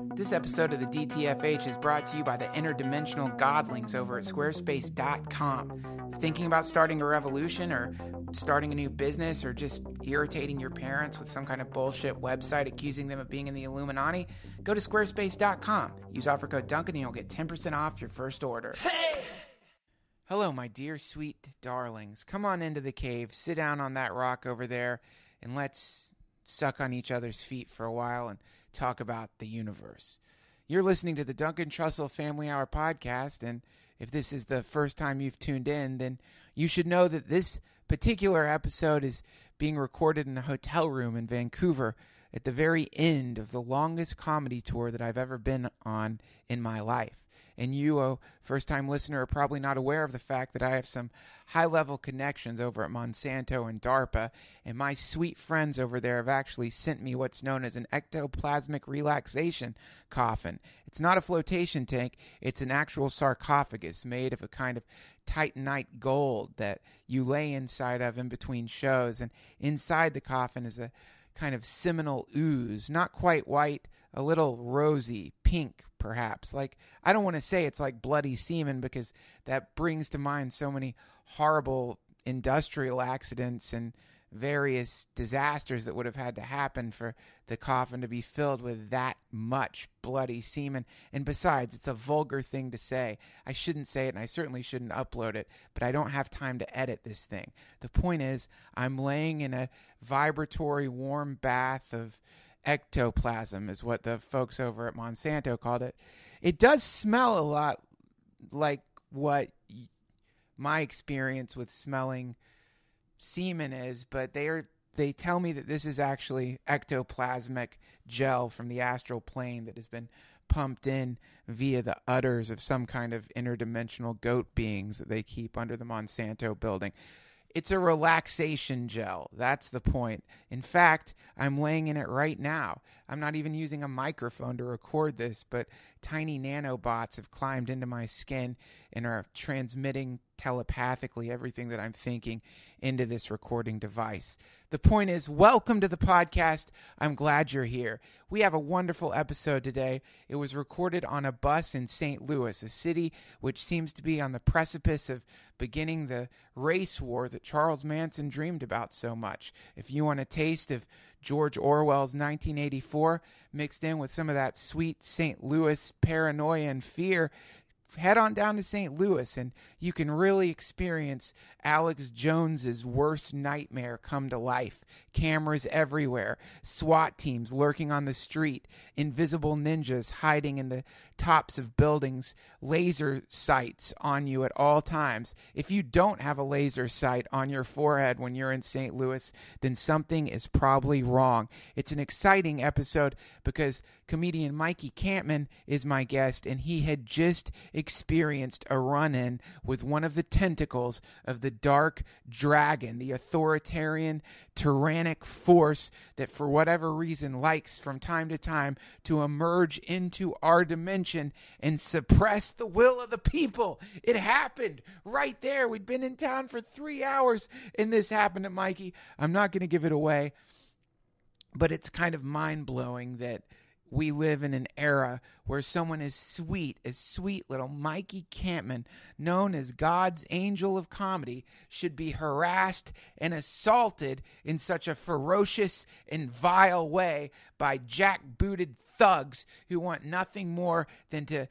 This episode of the DTFH is brought to you by the interdimensional godlings over at squarespace.com. Thinking about starting a revolution or starting a new business or just irritating your parents with some kind of bullshit website accusing them of being in the Illuminati? Go to squarespace.com. Use offer code Duncan and you'll get 10% off your first order. Hey! Hello, my dear sweet darlings. Come on into the cave, sit down on that rock over there, and let's suck on each other's feet for a while and talk about the universe. You're listening to the Duncan Trussell Family Hour podcast, and if this is the first time you've tuned in, then you should know that this particular episode is being recorded in a hotel room in Vancouver at the very end of the longest comedy tour that I've ever been on in my life. And you, a first-time listener, are probably not aware of the fact that I have some high-level connections over at Monsanto and DARPA, and my sweet friends over there have actually sent me what's known as an ectoplasmic relaxation coffin. It's not a flotation tank, it's an actual sarcophagus made of a kind of titanite gold that you lay inside of in between shows, and inside the coffin is a kind of seminal ooze, not quite white, a little rosy, pink, perhaps. Like, I don't want to say it's like bloody semen because that brings to mind so many horrible industrial accidents and various disasters that would have had to happen for the coffin to be filled with that much bloody semen. And besides, it's a vulgar thing to say. I shouldn't say it, and I certainly shouldn't upload it, but I don't have time to edit this thing. The point is, I'm laying in a vibratory warm bath of ectoplasm, is what the folks over at Monsanto called it. It does smell a lot like what my experience with smelling semen is, but they tell me that this is actually ectoplasmic gel from the astral plane that has been pumped in via the udders of some kind of interdimensional goat beings that they keep under the Monsanto building. It's a relaxation gel. That's the point. In fact, I'm laying in it right now. I'm not even using a microphone to record this, but tiny nanobots have climbed into my skin and are transmitting telepathically everything that I'm thinking into this recording device. The point is, welcome to the podcast. I'm glad you're here. We have a wonderful episode today. It was recorded on a bus in St. Louis, a city which seems to be on the precipice of beginning the race war that Charles Manson dreamed about so much. If you want a taste of George Orwell's 1984 mixed in with some of that sweet St. Louis paranoia and fear, head on down to St. Louis and you can really experience Alex Jones's worst nightmare come to life. Cameras everywhere, SWAT teams lurking on the street, invisible ninjas hiding in the tops of buildings, laser sights on you at all times. If you don't have a laser sight on your forehead when you're in St. Louis, then something is probably wrong. It's an exciting episode because comedian Mikey Kampman is my guest, and he had just experienced a run-in with one of the tentacles of the dark dragon, the authoritarian, tyrannic force that for whatever reason likes from time to time to emerge into our dimension and suppress the will of the people. It happened right there. We'd been in town for 3 hours and this happened to Mikey. I'm not going to give it away, but it's kind of mind-blowing that we live in an era where someone as sweet little Mikey Kampman, known as God's angel of comedy, should be harassed and assaulted in such a ferocious and vile way by jackbooted thugs who want nothing more than to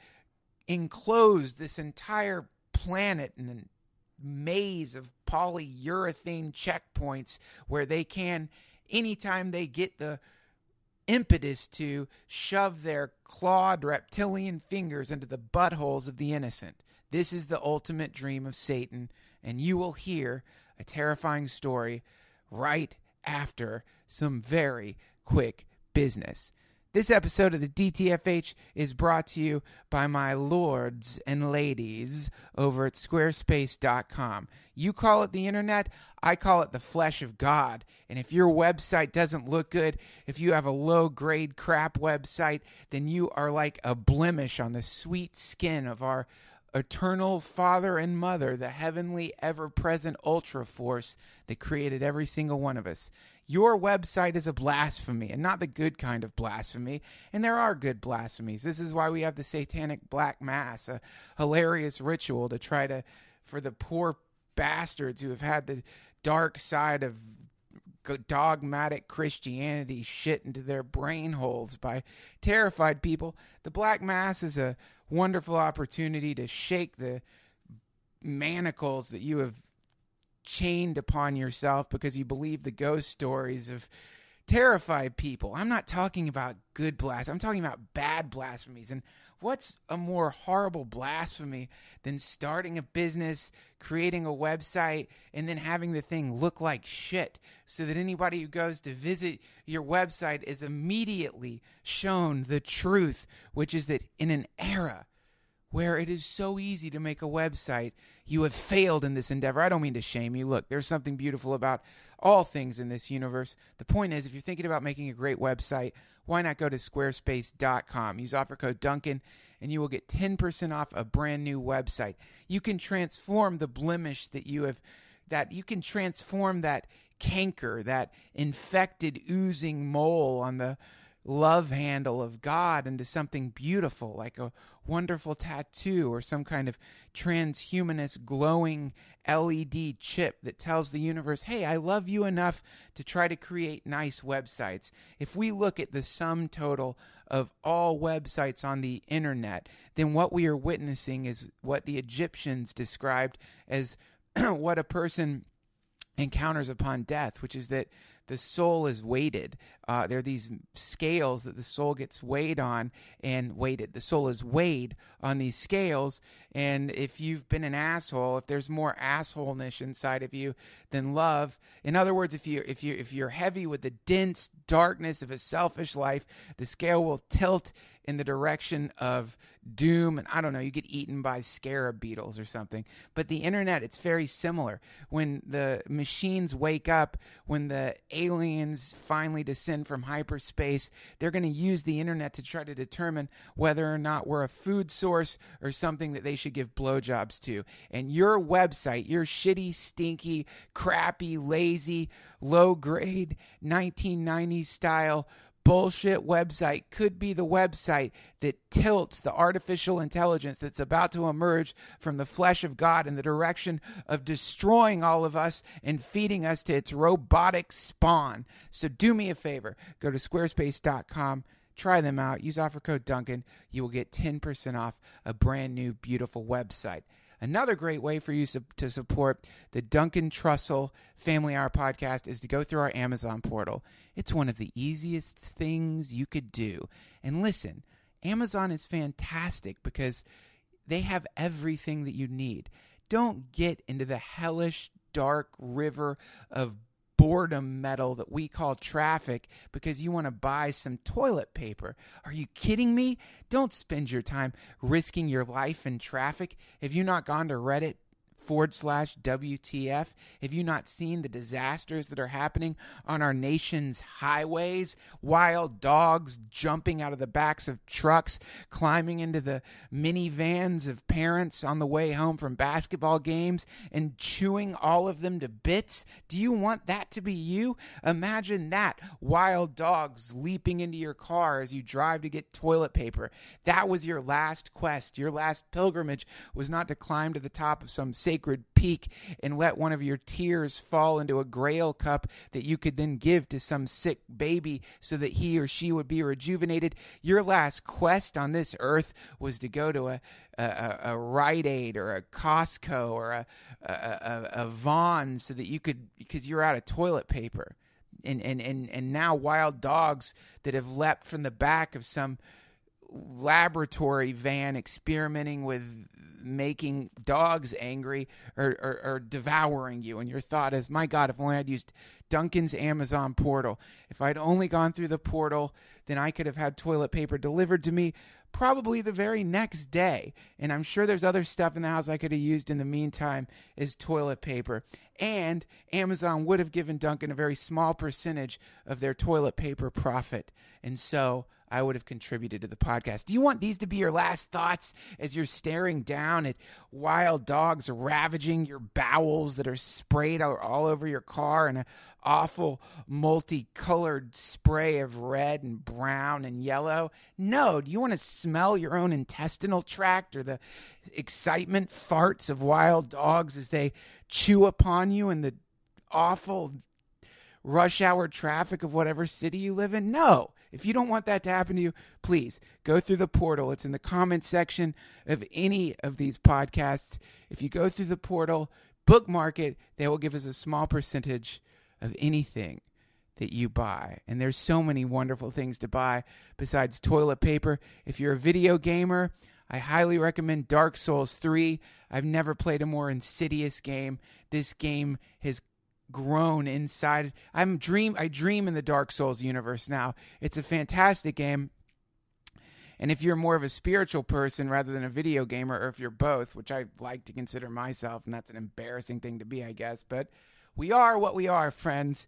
enclose this entire planet in a maze of polyurethane checkpoints where they can, anytime they get the impetus to, shove their clawed reptilian fingers into the buttholes of the innocent. This is the ultimate dream of Satan, and you will hear a terrifying story right after some very quick business. This episode of the DTFH is brought to you by my lords and ladies over at squarespace.com. You call it the internet, I call it the flesh of God. And if your website doesn't look good, if you have a low-grade crap website, then you are like a blemish on the sweet skin of our eternal Father and Mother, the heavenly, ever-present ultra force that created every single one of us. Your website is a blasphemy, and not the good kind of blasphemy. And there are good blasphemies. This is why we have the satanic black mass, a hilarious ritual to try to, for the poor bastards who have had the dark side of dogmatic Christianity shit into their brain holes by terrified people. The black mass is a wonderful opportunity to shake the manacles that you have chained upon yourself because you believe the ghost stories of terrified people. I'm not talking about good blasphemy. I'm talking about bad blasphemies. And what's a more horrible blasphemy than starting a business, creating a website, and then having the thing look like shit so that anybody who goes to visit your website is immediately shown the truth, which is that in an era where it is so easy to make a website, you have failed in this endeavor. I don't mean to shame you. Look, there's something beautiful about all things in this universe. The point is, if you're thinking about making a great website, why not go to squarespace.com? Use offer code Duncan, and you will get 10% off a brand new website. You can transform the blemish that you can transform that canker, that infected, oozing mole on the love handle of God into something beautiful, like a wonderful tattoo or some kind of transhumanist glowing LED chip that tells the universe, hey, I love you enough to try to create nice websites. If we look at the sum total of all websites on the internet, then what we are witnessing is what the Egyptians described as what a person encounters upon death, which is that the soul is weighted. There are these scales that the soul gets weighed on and weighted. The soul is weighed on these scales, and if you've been an asshole, if there's more assholeness inside of you than love, in other words, if you're heavy with the dense darkness of a selfish life, the scale will tilt in the direction of doom, and I don't know, you get eaten by scarab beetles or something. But the internet, it's very similar. When the machines wake up, when the aliens finally descend from hyperspace, they're going to use the internet to try to determine whether or not we're a food source or something that they should give blowjobs to. And your website, your shitty, stinky, crappy, lazy, low-grade 1990s style bullshit website could be the website that tilts the artificial intelligence that's about to emerge from the flesh of God in the direction of destroying all of us and feeding us to its robotic spawn. So do me a favor. Go to squarespace.com. Try them out. Use offer code Duncan. You will get 10% off a brand new, beautiful website. Another great way for you to support the Duncan Trussell Family Hour podcast is to go through our Amazon portal. It's one of the easiest things you could do. And listen, Amazon is fantastic because they have everything that you need. Don't get into the hellish, dark river of boredom metal that we call traffic because you want to buy some toilet paper. Are you kidding me? Don't spend your time risking your life in traffic. Have you not gone to Reddit /WTF? Have you not seen the disasters that are happening on our nation's highways? Wild dogs jumping out of the backs of trucks, climbing into the minivans of parents on the way home from basketball games and chewing all of them to bits. Do you want that to be you? Imagine that. Wild dogs leaping into your car as you drive to get toilet paper. That was your last quest. Your last pilgrimage was not to climb to the top of some sacred peak and let one of your tears fall into a grail cup that you could then give to some sick baby so that he or she would be rejuvenated. Your last quest on this earth was to go to a Rite Aid or a Costco or a Vaughn so that you could, because you're out of toilet paper. And now wild dogs that have leapt from the back of some laboratory van experimenting with making dogs angry or devouring you. And your thought is, my God, if only I'd used Duncan's Amazon portal. If I'd only gone through the portal, then I could have had toilet paper delivered to me probably the very next day. And I'm sure there's other stuff in the house I could have used in the meantime as toilet paper. And Amazon would have given Duncan a very small percentage of their toilet paper profit. And so I would have contributed to the podcast. Do you want these to be your last thoughts as you're staring down at wild dogs ravaging your bowels that are sprayed all over your car in an awful multicolored spray of red and brown and yellow? No. Do you want to smell your own intestinal tract or the excitement farts of wild dogs as they chew upon you in the awful rush hour traffic of whatever city you live in? No. If you don't want that to happen to you, please go through the portal. It's in the comment section of any of these podcasts. If you go through the portal, bookmark it, they will give us a small percentage of anything that you buy. And there's so many wonderful things to buy besides toilet paper. If you're a video gamer, I highly recommend Dark Souls 3. I've never played a more insidious game. This game has grown inside. I dream in the Dark Souls universe now. It's a fantastic game. And if you're more of a spiritual person rather than a video gamer, or if you're both, which I like to consider myself, and that's an embarrassing thing to be, I guess, but we are what we are, friends,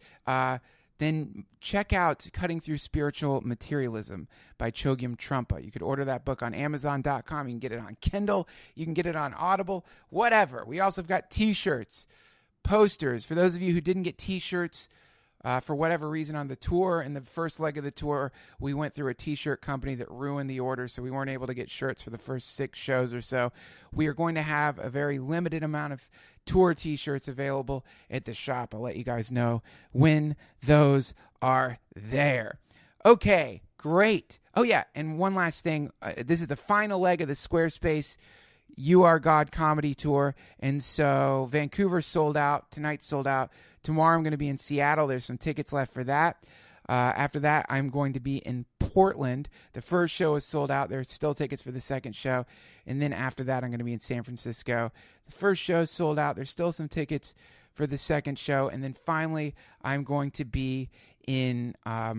then check out Cutting Through Spiritual Materialism by Chogyam Trungpa. You could order that book on Amazon.com. You can get it on Kindle. You can get it on Audible, whatever. We also have got T-shirts, posters. For those of you who didn't get T-shirts for whatever reason on the tour, in the first leg of the tour, we went through a T-shirt company that ruined the order, so we weren't able to get shirts for the first 6 shows or so. We are going to have a very limited amount of tour T-shirts available at the shop. I'll let you guys know when those are there. Okay, great. Oh, yeah, and one last thing. This is the final leg of the Squarespace You Are God comedy tour, and so Vancouver sold out. Tonight's sold out. Tomorrow I'm going to be in Seattle. There's some tickets left for that. After that, I'm going to be in Portland. The first show is sold out. There's still tickets for the second show. And then after that, I'm going to be in San Francisco. The first show is sold out. There's still some tickets for the second show. And then finally, I'm going to be in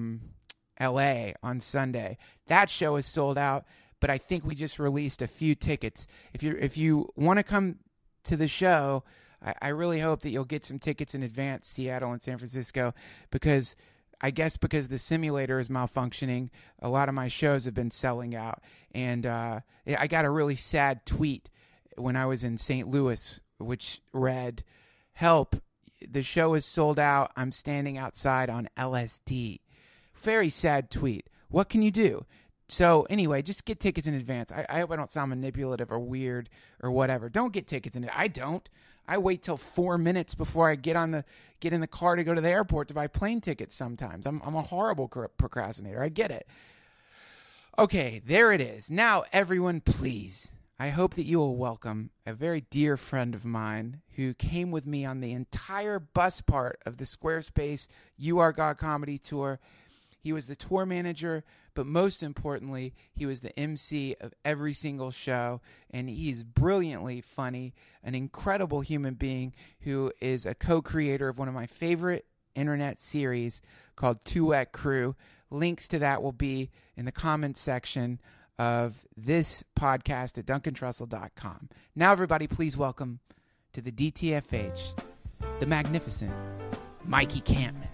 LA on Sunday. That show is sold out, but I think we just released a few tickets. If you want to come to the show, I really hope that you'll get some tickets in advance, Seattle and San Francisco, because the simulator is malfunctioning, a lot of my shows have been selling out. And I got a really sad tweet when I was in St. Louis, which read, "Help, the show is sold out. I'm standing outside on LSD." Very sad tweet. What can you do? So anyway, just get tickets in advance. I hope I don't sound manipulative or weird or whatever. Don't get tickets in. I don't. I wait till 4 minutes before I get in the car to go to the airport to buy plane tickets sometimes. I'm a horrible procrastinator. I get it. Okay, there it is. Now, everyone, please, I hope that you will welcome a very dear friend of mine who came with me on the entire bus part of the Squarespace You Are God comedy tour. He was the tour manager, but most importantly, he was the MC of every single show, and he's brilliantly funny, an incredible human being who is a co-creator of one of my favorite internet series called Two Wet Crew. Links to that will be in the comments section of this podcast at DuncanTrussell.com. Now, everybody, please welcome to the DTFH, the magnificent Mikey Kampman.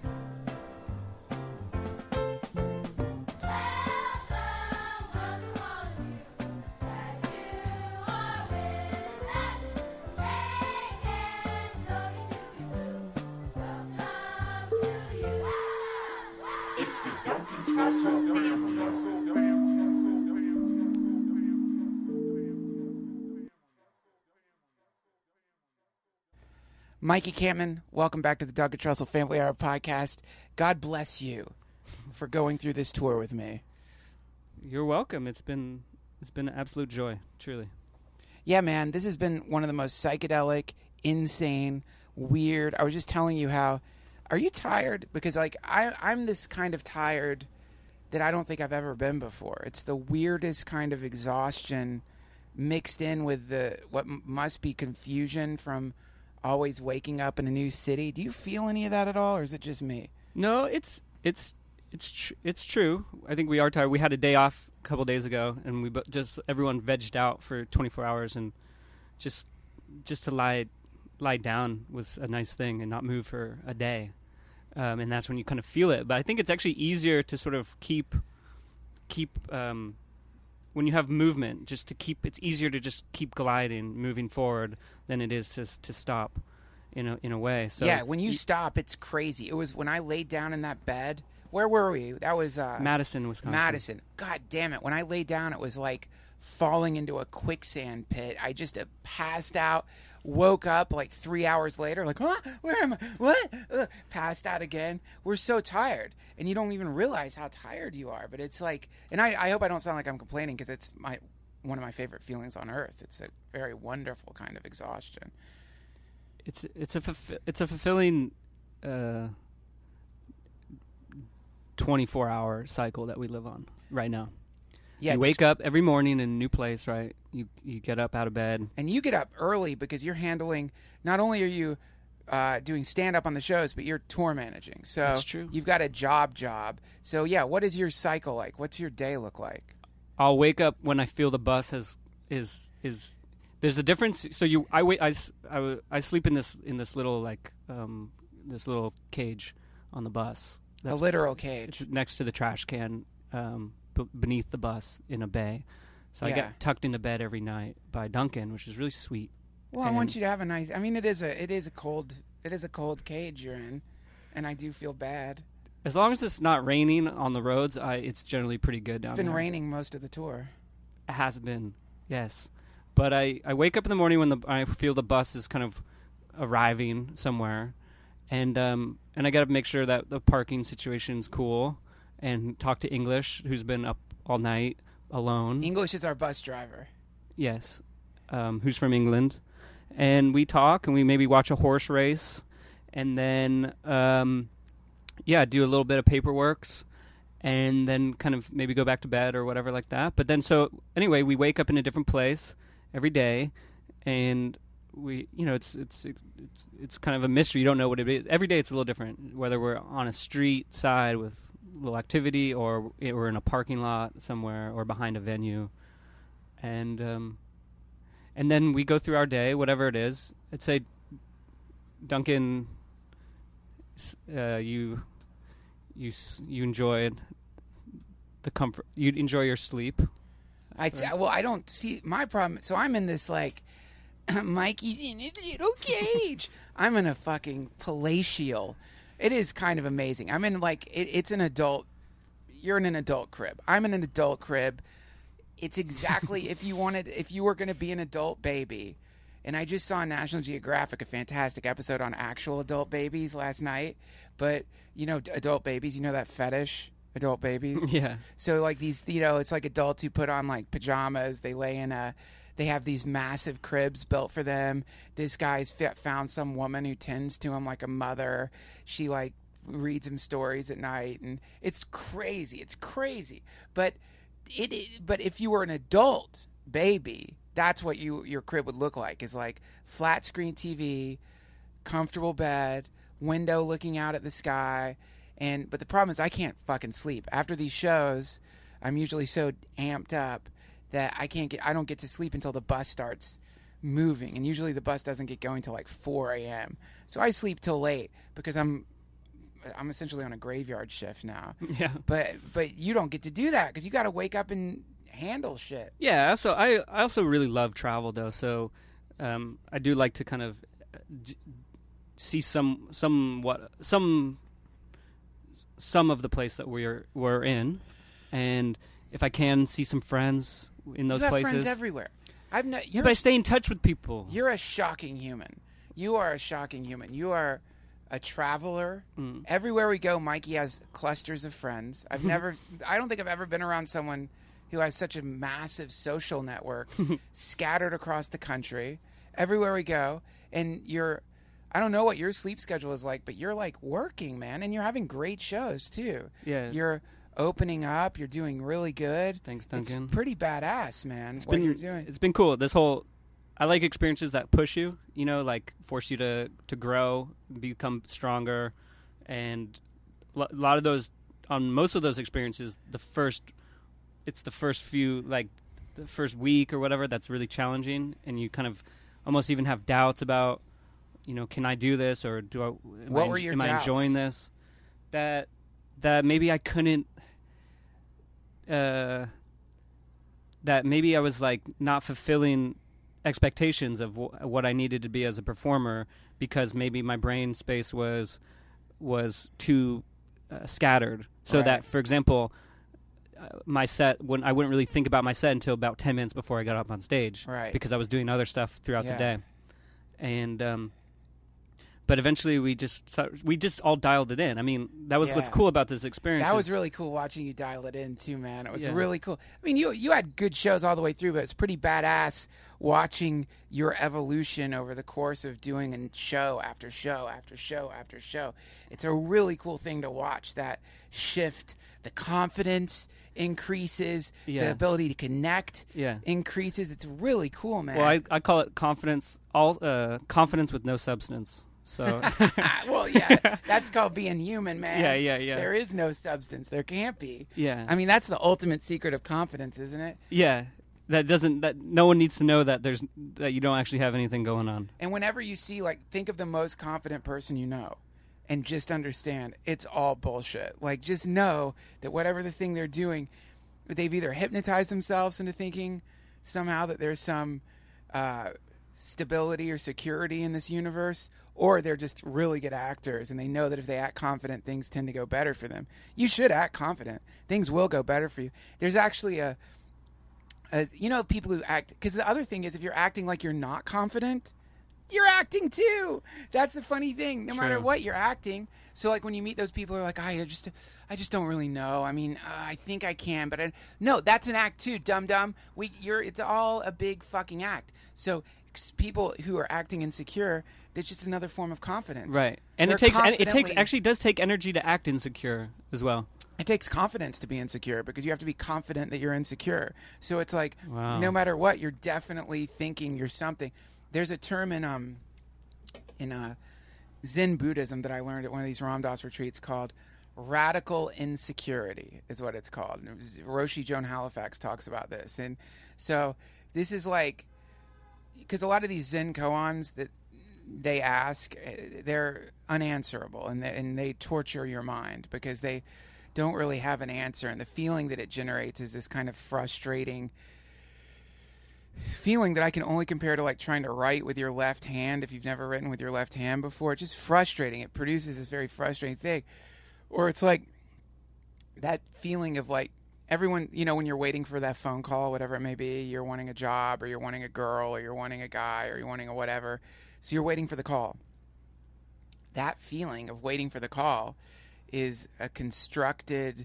Mikey Kampman, welcome back to the Duncan Trussell Family Hour podcast. God bless you for going through this tour with me. You're welcome. It's been an absolute joy, truly. Yeah, man, this has been one of the most psychedelic, insane, weird. I was just telling you how. Are you tired? Because I'm this kind of tired that I don't think I've ever been before. It's the weirdest kind of exhaustion mixed in with what must be confusion from always waking up in a new city. Do you feel any of that at all, or is it just me? No, it's true. I think we are tired. We had a day off a couple days ago, and we everyone vegged out for 24 hours, and just to lie down was a nice thing and not move for a day. And that's when you kind of feel it. But I think it's actually easier to sort of keep keep when you have movement, just to keep, it's easier to just keep gliding, moving forward than it is to stop in a way. So yeah, when you stop, it's crazy. It was when I laid down in that bed. Where were we? That was Madison, Wisconsin. Madison. God damn it. When I laid down, it was like falling into a quicksand pit. I just passed out, woke up like 3 hours later, like, huh? Where am I? What? Passed out again. We're so tired. And you don't even realize how tired you are. But it's like, and I hope I don't sound like I'm complaining, because it's one of my favorite feelings on earth. It's a very wonderful kind of exhaustion. It's a fulfilling 24-hour cycle that we live on right now. Yeah, you wake up every morning in a new place, right? You get up out of bed. And you get up early because you're handling, not only are you doing stand-up on the shows, but you're tour managing. So that's true. You've got a job. So yeah, what is your cycle like? What's your day look like? I'll wake up when I feel the bus is there's a difference. So I sleep in this little this little cage on the bus. That's a literal cage. It's next to the trash can, beneath the bus in a bay. So I get tucked into bed every night by Duncan, which is really sweet. Well, I want you to have a nice. I mean, it is a cold cage you're in, and I do feel bad. As long as it's not raining on the roads, it's generally pretty good down there. It's been raining most of the tour. It has been, yes. But I wake up in the morning when I feel the bus is kind of arriving somewhere, and I got to make sure that the parking situation's cool, and talk to English, who's been up all night alone. English is our bus driver. Yes, who's from England, and we talk, and we maybe watch a horse race, and then do a little bit of paperworks, and then kind of maybe go back to bed or whatever like that. But then anyway, we wake up in a different place every day, and we, it's kind of a mystery. You don't know what it is. Every day it's a little different, whether we're on a street side with a little activity, or we're in a parking lot somewhere, or behind a venue, and then we go through our day, whatever it is. I'd say, Duncan, you enjoyed the comfort. You enjoy your sleep. I don't see my problem. So I'm in this like, Mikey's in his little cage. I'm in a fucking palatial. It is kind of amazing. I'm in like it's an adult. You're in an adult crib. I'm in an adult crib. It's exactly if you were going to be an adult baby. And I just saw on National Geographic a fantastic episode on actual adult babies last night. But adult babies, that fetish. Adult babies. Yeah. So like these, it's like adults who put on like pajamas. They lay in they have these massive cribs built for them. This guy's found some woman who tends to him like a mother. She like reads him stories at night, and it's crazy. It's crazy. But if you were an adult baby, that's what your crib would look like. Is like flat screen TV, comfortable bed, window looking out at the sky. But the problem is I can't fucking sleep. After these shows, I'm usually so amped up that I don't get to sleep until the bus starts moving. And usually the bus doesn't get going till like 4 a.m. So I sleep till late because I'm essentially on a graveyard shift now. Yeah. But you don't get to do that because you got to wake up and handle shit. Yeah. So I also really love travel though. So I do like to kind of see some of the place that we're in, and if I can see some friends in those places. Friends everywhere. But I stay in touch with people. You're a shocking human. You are a shocking human. You are a traveler. Mm. Everywhere we go, Mikey has clusters of friends. I don't think I've ever been around someone who has such a massive social network scattered across the country. Everywhere we go, and I don't know what your sleep schedule is like, but you're like working, man, and you're having great shows too. Yeah. You're opening up. You're doing really good. Thanks, Duncan. It's pretty badass, man, you're doing. It's been cool. I like experiences that push you, like force you to grow, become stronger. And a lot of those, on most of those experiences, the first few, like the first week or whatever, that's really challenging. And you kind of almost even have doubts about, can I do this, or am I enjoying this? That maybe I couldn't that maybe I was like not fulfilling expectations of what I needed to be as a performer because maybe my brain space was too scattered. So Right. that, for example, my set, when I wouldn't really think about my set until about 10 minutes before I got up on stage, Right. because I was doing other stuff throughout the Yeah. day. And but eventually we just all dialed it in. I mean, that was what's Yeah. cool about this experience. That is- was really cool watching you dial it in too, man. It was Yeah. really cool. I mean, you had good shows all the way through, but it's pretty badass watching your evolution over the course of doing a show after show after show after show. It's a really cool thing to watch, that shift. The confidence increases, Yeah. the ability to connect Yeah. increases. It's really cool, man. Well, I call it confidence, confidence with no substance. So Well, yeah, that's called being human, man. Yeah. There is no substance. There can't be. Yeah. I mean, that's the ultimate secret of confidence, isn't it? Yeah, that no one needs to know that that you don't actually have anything going on. And whenever you see, like, think of the most confident person you know and just understand it's all bullshit. Like, just know that whatever the thing they're doing, they've either hypnotized themselves into thinking somehow that there's some stability or security in this universe, or they're just really good actors and they know that if they act confident, things tend to go better for them. You should act confident. Things will go better for you. There's actually people who act, because the other thing is, if you're acting like you're not confident, you're acting too. That's the funny thing. No matter True. what, you're acting. So like when you meet those people who are like, I just don't really know. I mean, I think I can, but no, that's an act too, dum-dum. It's all a big fucking act. So people who are acting insecure, that's just another form of confidence. Right, and They're it takes confidently- actually does take energy to act insecure as well. It takes confidence to be insecure, because you have to be confident that you're insecure. So it's like, Wow. no matter what, you're definitely thinking you're something. There's a term in Zen Buddhism that I learned at one of these Ram Dass retreats called radical insecurity, is what it's called. And Roshi Joan Halifax talks about this. And so this is like, because a lot of these Zen koans that they ask, they're unanswerable, and they torture your mind because they don't really have an answer. And the feeling that it generates is this kind of frustrating feeling that I can only compare to like trying to write with your left hand. If you've never written with your left hand before, it's just frustrating. It produces this very frustrating thing. Or it's like that feeling of like everyone, when you're waiting for that phone call, whatever it may be, you're wanting a job, or you're wanting a girl, or you're wanting a guy, or you're wanting a whatever. So you're waiting for the call. That feeling of waiting for the call is a constructed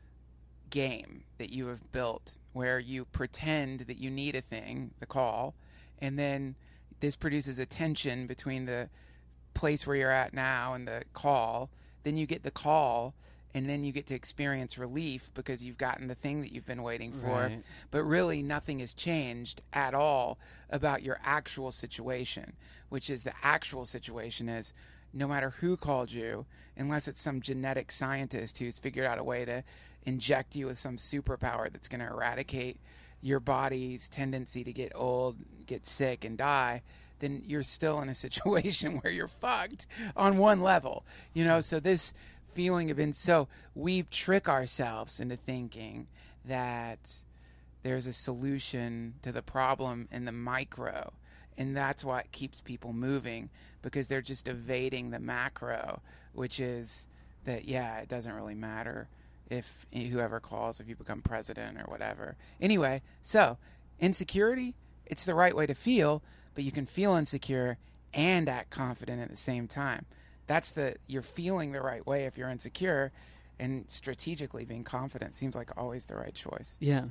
game that you have built, where you pretend that you need a thing, the call, and then this produces a tension between the place where you're at now and the call. Then you get the call, and then you get to experience relief because you've gotten the thing that you've been waiting for. Right. But really nothing has changed at all about your actual situation, which is the actual situation is, no matter who called you, unless it's some genetic scientist who's figured out a way to inject you with some superpower that's going to eradicate your body's tendency to get old, get sick, and die, then you're still in a situation where you're fucked on one level. So this feeling of so we trick ourselves into thinking that there's a solution to the problem in the micro, and that's what keeps people moving, because they're just evading the macro, which is that, it doesn't really matter if whoever calls, if you become president or whatever. Anyway, so insecurity, it's the right way to feel, but you can feel insecure and act confident at the same time. You're feeling the right way if you're insecure, and strategically being confident seems like always the right choice. Yeah.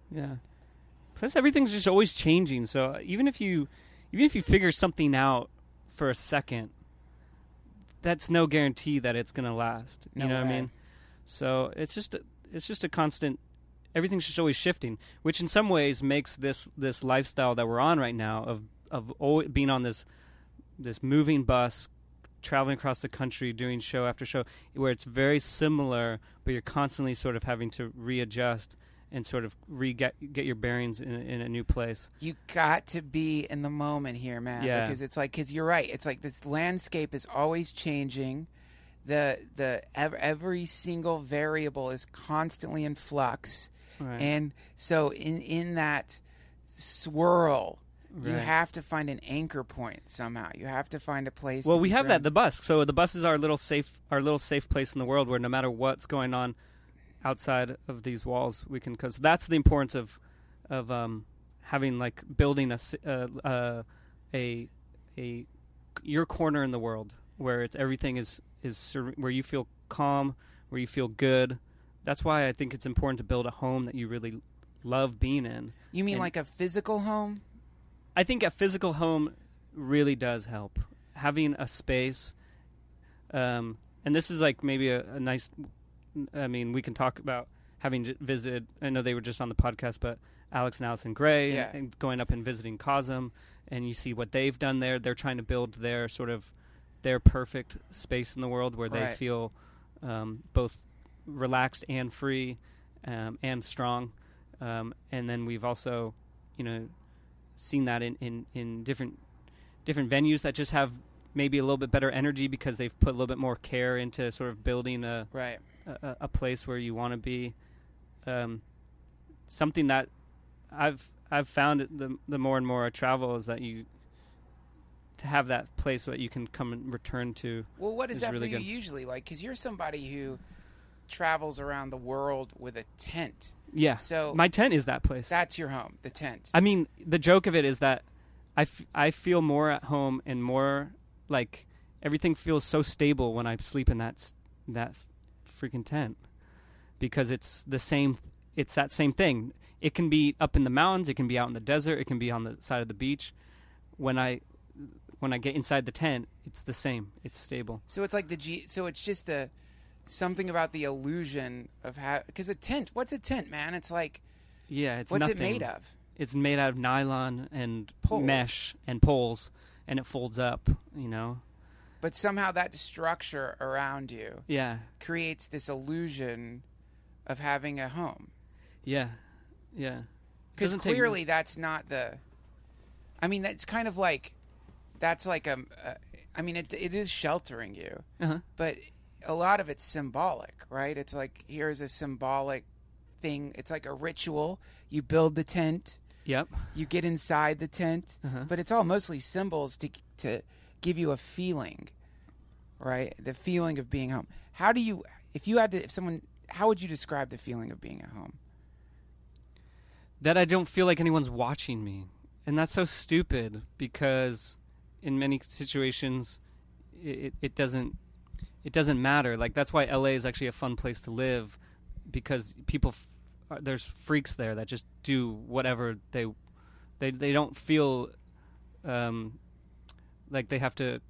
Plus, everything's just always changing. So even if you figure something out for a second, that's no guarantee that it's going to last. You know what I mean? So it's just a constant. Everything's just always shifting, which in some ways makes this lifestyle that we're on right now of always being on this moving bus, traveling across the country, doing show after show, where it's very similar, but you're constantly sort of having to readjust and sort of get your bearings in a new place. You got to be in the moment here, man. Yeah. Because you're right. It's like this landscape is always changing. Every single variable is constantly in flux. Right. And so in that swirl, you Right. have to find an anchor point somehow. You have to find a place. Well, to we be have that, grounded. the bus. So the bus is our little safe place in the world where no matter what's going on outside of these walls, we can. Cause that's the importance of having like building a your corner in the world where everything is where you feel calm, where you feel good. That's why I think it's important to build a home that you really love being in. You mean And like a physical home? I think a physical home really does help. Having a space, and this is like maybe a nice. I mean, we can talk about having visited. I know they were just on the podcast, but Alex and Allison Gray, Yeah. and going up and visiting Cosm, and you see what they've done there. They're trying to build their sort of their perfect space in the world where they Right. feel both relaxed and free and strong. And then we've also, seen that in different venues that just have maybe a little bit better energy because they've put a little bit more care into sort of building Right. a place where you want to be. Something that I've found the more and more I travel is that to have that place that you can come and return to. Well, what is that really for you good. usually? Like, because you're somebody who travels around the world with a tent. Yeah. So my tent is that place. that's your home, the tent. I mean, the joke of it is that I feel more at home and more like everything feels so stable when I sleep in that freaking tent because it's the same. It's that same thing. It can be up in the mountains. It can be out in the desert. It can be on the side of the beach. When I get inside the tent, it's the same. It's stable. So it's like so it's just something about the illusion of how, because a tent, what's a tent, man? It's like, Yeah, it's what's nothing. it made of? It's made out of nylon and Poles. mesh and poles, and it folds up, But somehow that structure around you Yeah. creates this illusion of having a home. Yeah. Yeah. Because Doesn't take- clearly that's not I mean, that's kind of like, that's like I mean, it is sheltering you, Uh-huh. but a lot of it's symbolic, right? It's like, here's a symbolic thing. It's like a ritual. You build the tent, Yep. you get inside the tent, Uh-huh. but it's all mostly symbols to give you a feeling, right? The feeling of being home. How would you describe the feeling of being at home? That I don't feel like anyone's watching me. And that's so stupid because in many situations it doesn't matter. Like that's why LA is actually a fun place to live because people there's freaks there that just do whatever they don't feel like they have to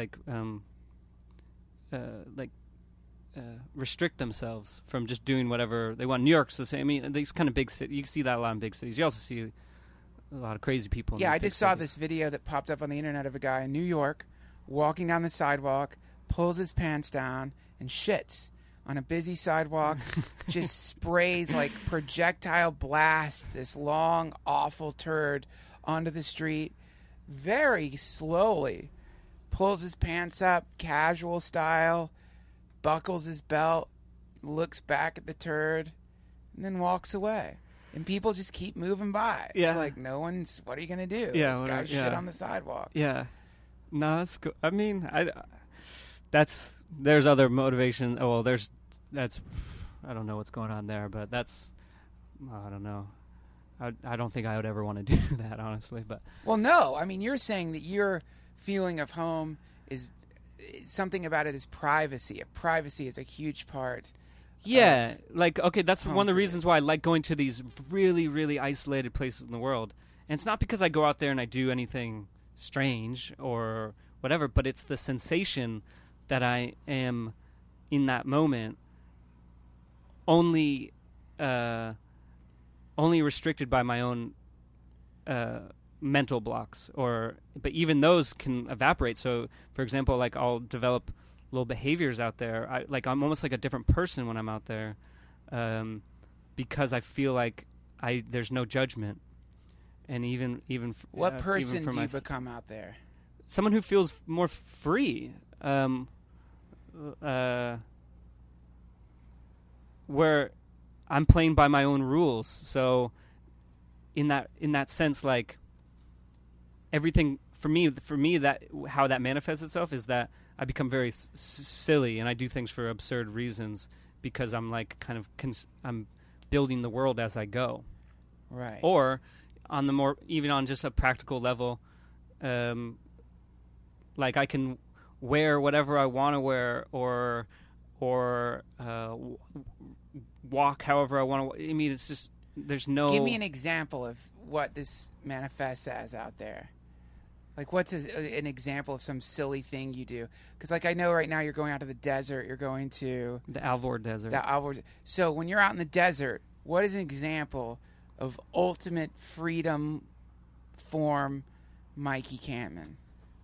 restrict themselves from just doing whatever they want. New York's the same. I mean, these kind of big cities, you see that a lot in big cities. You also see a lot of crazy people. Yeah, in I these big just saw cities. this video that popped up on the internet of a guy in New York walking down the sidewalk, pulls his pants down, and shits on a busy sidewalk, just sprays like projectile blast this long, awful turd onto the street very slowly, pulls his pants up, casual style, buckles his belt, looks back at the turd, and then walks away. And people just keep moving by. Yeah. It's like, what are you going to do? Yeah, This guy whatever, shit yeah. on the sidewalk. Yeah, no, that's cool. I mean, there's other motivation. Oh, well, I don't know what's going on there, but I don't know. I don't think I would ever want to do that, honestly. But Well, no. I mean, you're saying that your feeling of home is something about it is privacy. Privacy is a huge part. yeah, like okay, that's home one of the for you. reasons why I like going to these really, really isolated places in the world. And it's not because I go out there and I do anything strange or whatever, but it's the sensation that I am in that moment only restricted by my own mental blocks, but even those can evaporate. So, for example, like I'll develop little behaviors out there. I'm almost like a different person when I'm out there, because I feel like there's no judgment, and even What person even for do you my- become out there? someone who feels more free, where I'm playing by my own rules. So in that sense, like everything for me that how that manifests itself is that I become very silly and I do things for absurd reasons because I'm like kind of I'm building the world as I go. Right. Or on the more even on just a practical level, like I can wear whatever I want to wear or walk however I want to. I mean, it's just there's no. Give me an example of what this manifests as out there. Like, what's an example of some silly thing you do? Because, like, I know right now you're going out to the desert. You're going to the Alvord Desert. So when you're out in the desert, what is an example of ultimate freedom form Mikey Kampman?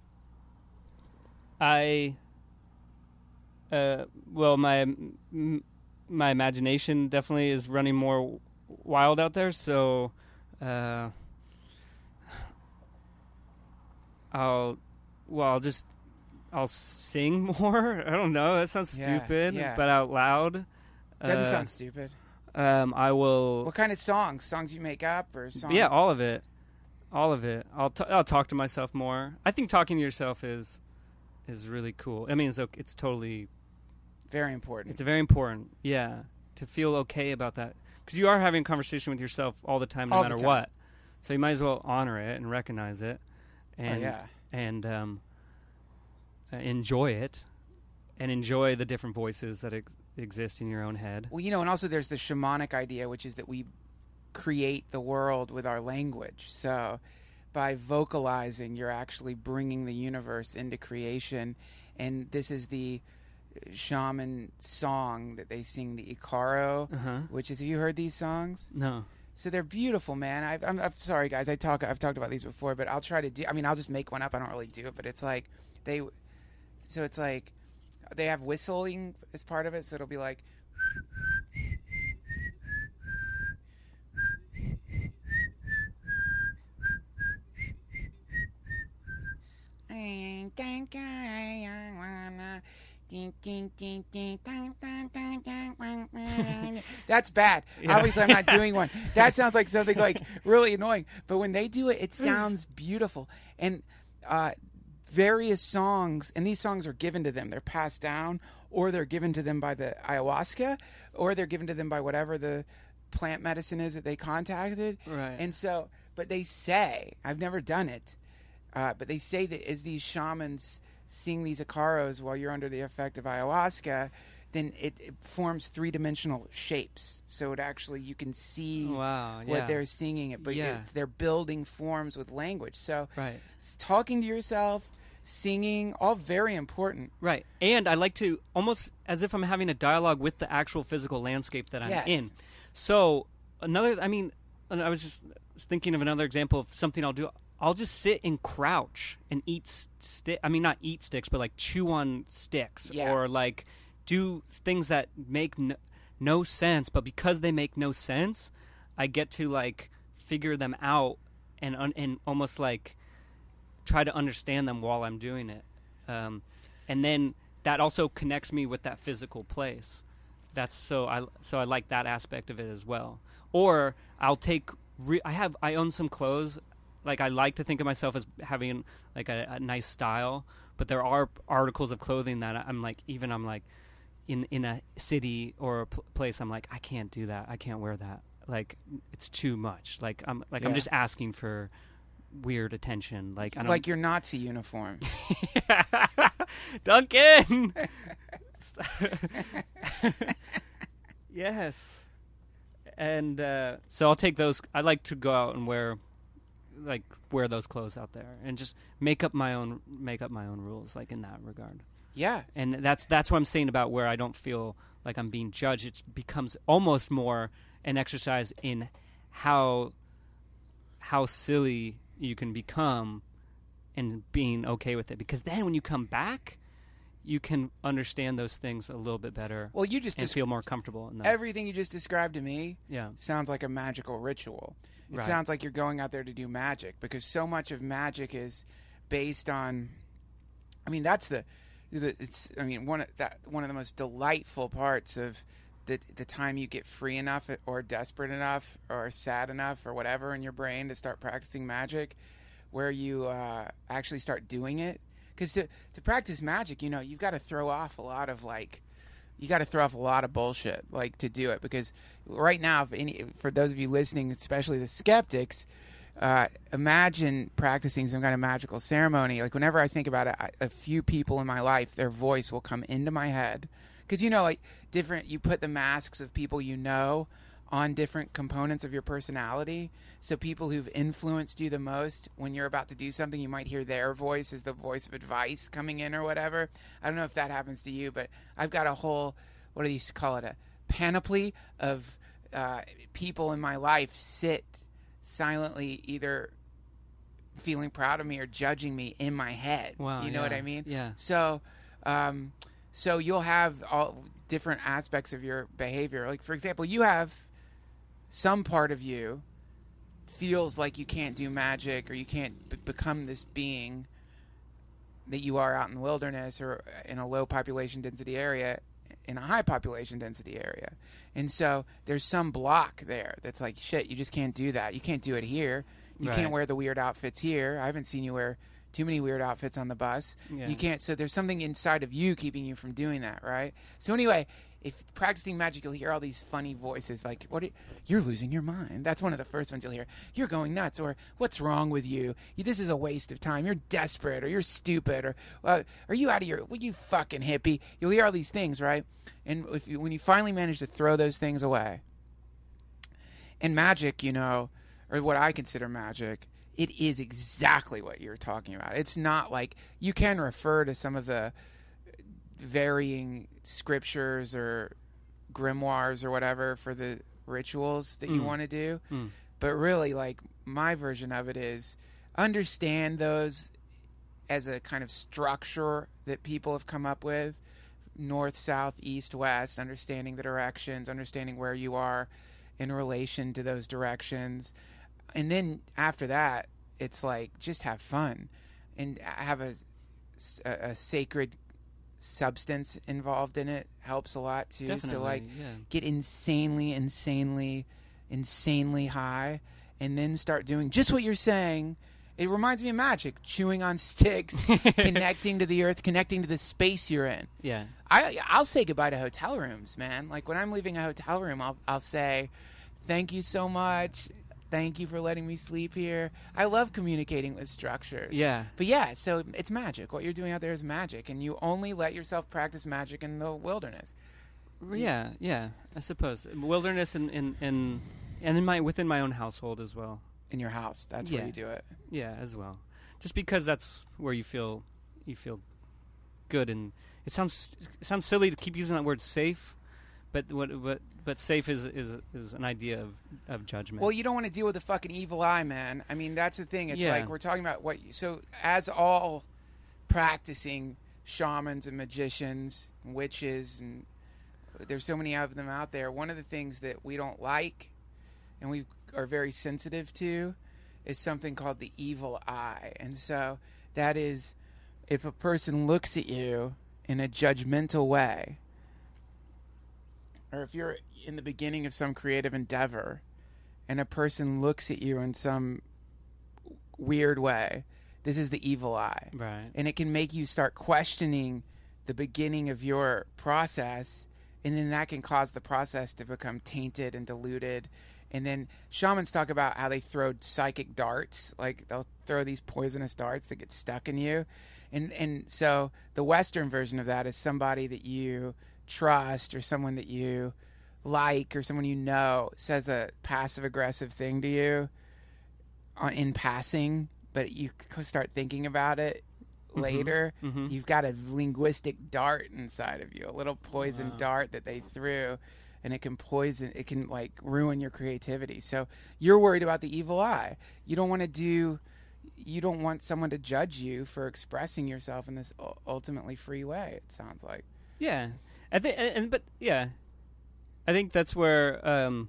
Well, my imagination definitely is running more wild out there, so I'll sing more. I don't know. That sounds stupid, but out loud. Doesn't sound stupid. I will. What kind of songs? Songs you make up or songs? Yeah, all of it. All of it. I'll talk to myself more. I think talking to yourself is really cool. I mean, it's totally very important. It's very important. Yeah, to feel okay about that because you are having a conversation with yourself all the time, no matter what. So you might as well honor it and recognize it, and enjoy it, and enjoy the different voices that exist in your own head. Well, and also there's the shamanic idea, which is that we create the world with our language. So by vocalizing, you're actually bringing the universe into creation. And this is the shaman song that they sing, the Icaro, which is, have you heard these songs? No. So they're beautiful, man. I'm sorry, guys. I've talked about these before, but I'll try to do. I mean, I'll just make one up. I don't really do it, but it's like they have whistling as part of it. So it'll be like. That's bad. Yeah. Obviously, I'm not doing one. That sounds like something like really annoying. But when they do it, it sounds beautiful. And various songs, and these songs are given to them. They're passed down, or they're given to them by the ayahuasca, or they're given to them by whatever the plant medicine is that they contacted. Right. And so, but they say, I've never done it, but they say that as these shamans sing these Icaros while you're under the effect of ayahuasca, then it forms three-dimensional shapes. So it actually, you can see what they're singing, but they're building forms with language. So talking to yourself, singing, all very important. Right. And I like to, almost as if I'm having a dialogue with the actual physical landscape that I'm in. So I was just thinking of another example of something I'll do. I'll just sit and crouch and eat not eat sticks, but like chew on sticks or like do things that make no sense. But because they make no sense, I get to like figure them out and almost like try to understand them while I'm doing it. And then that also connects me with that physical place. So I like that aspect of it as well. Or I'll take I own some clothes. Like, I like to think of myself as having like a nice style, but there are articles of clothing that I'm like in a city or a place, I'm like, I can't do that. I can't wear that. Like, it's too much. Like, I'm just asking for weird attention. Like, I don't like your Nazi uniform. Duncan. Yes. And so I'll take those. I like to go out and wear those clothes out there and just make up my own rules, like in that regard. Yeah. And that's what I'm saying about where I don't feel like I'm being judged. It becomes almost more an exercise in how silly you can become and being okay with it. Because then when you come back, you can understand those things a little bit better. Well, you just feel more comfortable in them. Everything you just described to me sounds like a magical ritual. It sounds like you're going out there to do magic, because so much of magic is based on. I mean, that's one of the most delightful parts of the time you get free enough or desperate enough or sad enough or whatever in your brain to start practicing magic, where you actually start doing it. Because to practice magic, you know, you've got to throw off a lot of bullshit, like, to do it. Because right now, for those of you listening, especially the skeptics, imagine practicing some kind of magical ceremony. Like, whenever I think about it, a few people in my life, their voice will come into my head. Because, you know, like, you put the masks of people you know on different components of your personality. So people who've influenced you the most, when you're about to do something, you might hear their voice as the voice of advice coming in or whatever. I don't know if that happens to you, but I've got a whole, what do you call it, a panoply of people in my life sit silently, either feeling proud of me or judging me in my head. Wow, you know what I mean? Yeah. So you'll have all different aspects of your behavior. Like, for example, you have some part of you feels like you can't do magic, or you can't become this being that you are out in the wilderness or in a low population density area in a high population density area. And so there's some block there that's like, shit, you just can't do that. You can't do it here. You can't wear the weird outfits here. I haven't seen you wear too many weird outfits on the bus. Yeah. You can't. So there's something inside of you keeping you from doing that, right? So anyway, if practicing magic, you'll hear all these funny voices like, you're losing your mind. That's one of the first ones you'll hear. You're going nuts, or what's wrong with you? This is a waste of time. You're desperate, or you're stupid, or are you out of your, you fucking hippie? You'll hear all these things, right? And when you finally manage to throw those things away, and magic, you know, or what I consider magic, it is exactly what you're talking about. It's not like, you can refer to some of the varying scriptures or grimoires or whatever for the rituals that you want to do. But really, like, my version of it is understand those as a kind of structure that people have come up with. North, south, east, west, understanding the directions, understanding where you are in relation to those directions. And then after that, it's like, just have fun and have a sacred substance involved in it. Helps a lot too. Definitely, so like, yeah. Get insanely high, and then start doing just what you're saying. It reminds me of magic, chewing on sticks, connecting to the earth, connecting to the space you're in. Yeah. I'll say goodbye to hotel rooms, man. Like, when I'm leaving a hotel room, I'll say, thank you so much. Thank you for letting me sleep here. I love communicating with structures. Yeah. But yeah, so it's magic. What you're doing out there is magic, and you only let yourself practice magic in the wilderness. Yeah, I suppose. Wilderness and within my own household as well. In your house, that's where you do it. Yeah, as well. Just because that's where you feel good, and it sounds silly to keep using that word safe, but safe is an idea of judgment. Well, you don't want to deal with the fucking evil eye, man. I mean, that's the thing. It's like, we're talking about so as all practicing shamans and magicians and witches, and there's so many of them out there, one of the things that we don't like and we are very sensitive to is something called the evil eye. And so that is, if a person looks at you in a judgmental way, or if you're in the beginning of some creative endeavor and a person looks at you in some weird way, this is the evil eye. Right. And it can make you start questioning the beginning of your process, and then that can cause the process to become tainted and diluted. And then shamans talk about how they throw psychic darts, like they'll throw these poisonous darts that get stuck in you. And so the Western version of that is somebody that you trust, or someone that you like, or someone you know says a passive-aggressive thing to you in passing, but you start thinking about it later. Mm-hmm. You've got a linguistic dart inside of you, a little poison dart that they threw. And it can poison, it can like ruin your creativity. So you're worried about the evil eye. You don't want someone to judge you for expressing yourself in this ultimately free way, it sounds like. Yeah. I think that's where,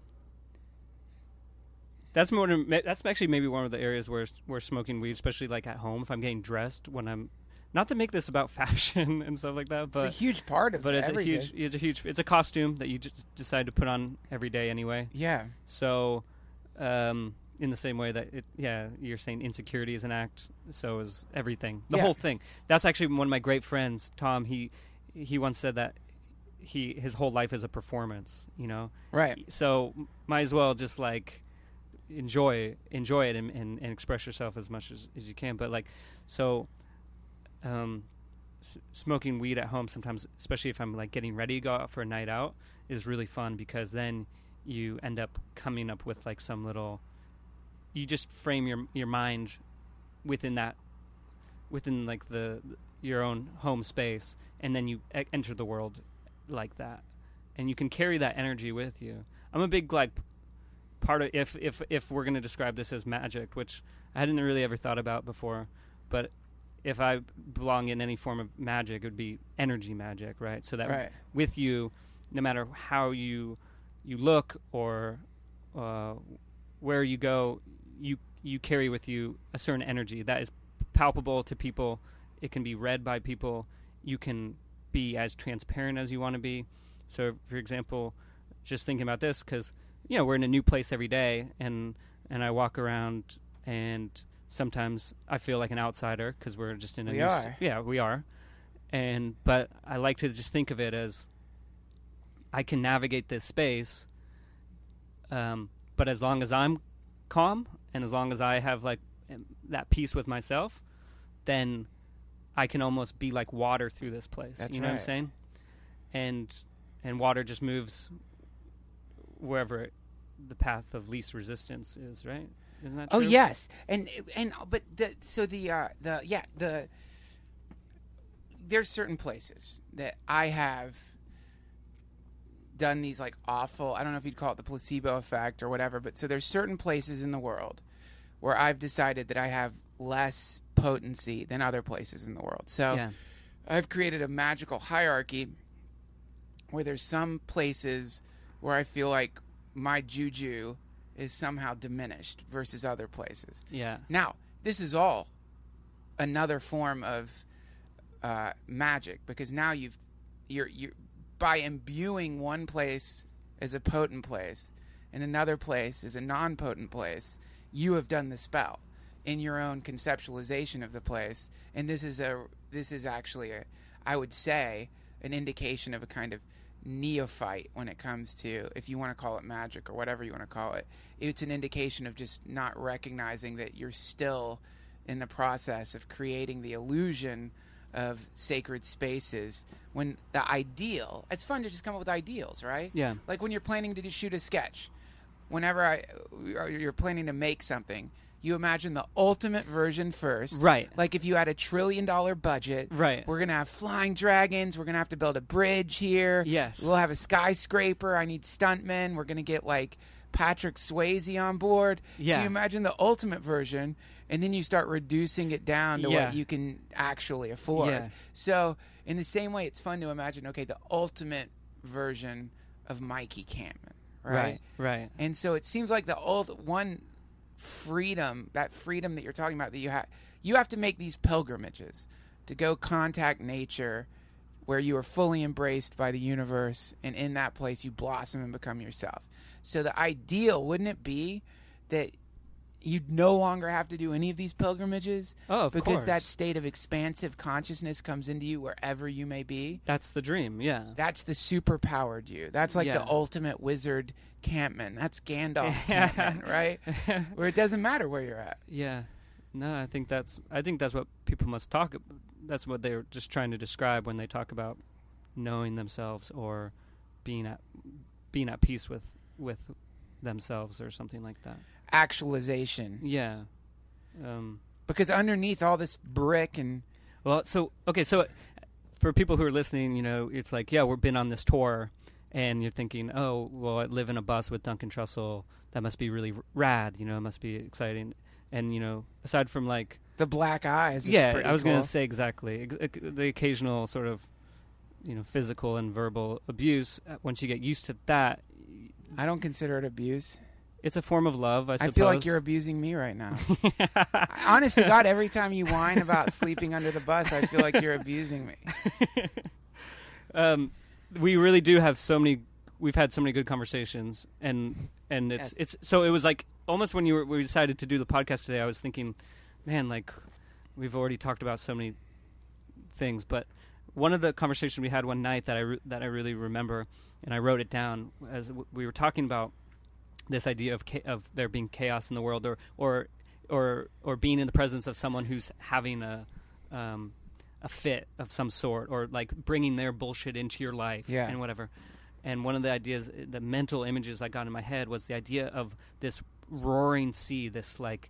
that's actually maybe one of the areas where smoking weed, especially like at home, if I'm getting dressed when I'm not to make this about fashion and stuff like that, but it's a huge part of everything. It's a costume that you just decide to put on every day anyway. Yeah. So, in the same way that you're saying insecurity is an act, so is everything. The whole thing. That's actually one of my great friends, Tom. He once said that his whole life is a performance, you know? Right. So might as well just like enjoy it and express yourself as much as you can. But like, so smoking weed at home sometimes, especially if I'm like getting ready to go out for a night out, is really fun, because then you end up coming up with like some little, you just frame your mind within like your own home space, and then you enter the world like that, and you can carry that energy with you. I'm a big like part of, if we're going to describe this as magic, which I hadn't really ever thought about before, but if I belong in any form of magic, it would be energy magic, right? So that with you, no matter how you look or where you go, you carry with you a certain energy that is palpable to people. It can be read by people. You can be as transparent as you want to be. So, for example, just thinking about this, because we're in a new place every day, and I walk around, and sometimes I feel like an outsider because we're just in a we are. But I like to just think of it as I can navigate this space, but as long as I'm calm and as long as I have like that peace with myself, then I can almost be like water through this place. That's you know what I'm saying? And water just moves wherever the path of least resistance is, right? Isn't that true? Oh yes, there's certain places that I have done these like awful, I don't know if you'd call it the placebo effect or whatever, but so there's certain places in the world where I've decided that I have less potency than other places in the world. So I've created a magical hierarchy where there's some places where I feel like my juju is somehow diminished versus other places. Yeah. Now, this is all another form of magic, because now you're by imbuing one place as a potent place and another place as a non-potent place, you have done the spell in your own conceptualization of the place. And this is actually I would say, an indication of a kind of neophyte when it comes to, if you want to call it magic or whatever you want to call it. It's an indication of just not recognizing that you're still in the process of creating the illusion of sacred spaces, when the ideal, it's fun to just come up with ideals, right? Yeah. Like when you're planning to shoot a sketch, whenever you're planning to make something, you imagine the ultimate version first. Right. Like if you had $1 trillion budget, right, we're going to have flying dragons. We're going to have to build a bridge here. Yes. We'll have a skyscraper. I need stuntmen. We're going to get like Patrick Swayze on board. Yeah. So you imagine the ultimate version, and then you start reducing it down to what you can actually afford. Yeah. So in the same way, it's fun to imagine, okay, the ultimate version of Mikey Kampman, right? Right. And so it seems like the one freedom, that freedom that you're talking about, that you have to make these pilgrimages to go contact nature, where you are fully embraced by the universe, and in that place you blossom and become yourself. So the ideal, wouldn't it be that you'd no longer have to do any of these pilgrimages? Oh, of course. Because that state of expansive consciousness comes into you wherever you may be. That's the dream, yeah. That's the superpowered you. That's like the ultimate wizard Campman. That's Gandalf Campman, right? Where it doesn't matter where you're at. Yeah. No, I think that's what people must talk about. That's what they're just trying to describe when they talk about knowing themselves or being at peace with themselves or something like that. Actualization. Yeah. Because underneath all this brick and... Well, so for people who are listening, it's like, we've been on this tour, and you're thinking, oh, well, I live in a bus with Duncan Trussell. That must be really rad, it must be exciting. And, aside from like... The black eyes. Yeah, I was going to say exactly. The occasional sort of, physical and verbal abuse, once you get used to that... I don't consider it abuse. it's a form of love, I suppose. I feel like you're abusing me right now. Honest to God, every time you whine about sleeping under the bus, I feel like you're abusing me. We really do have we've had so many good conversations, and it's so it was like almost when we decided to do the podcast today, I was thinking, man, like we've already talked about so many things, but one of the conversations we had one night that I really remember, and I wrote it down, as we were talking about this idea of there being chaos in the world, or being in the presence of someone who's having a fit of some sort, or like bringing their bullshit into your life, and whatever. And one of the ideas, the mental images I got in my head was the idea of this roaring sea, this like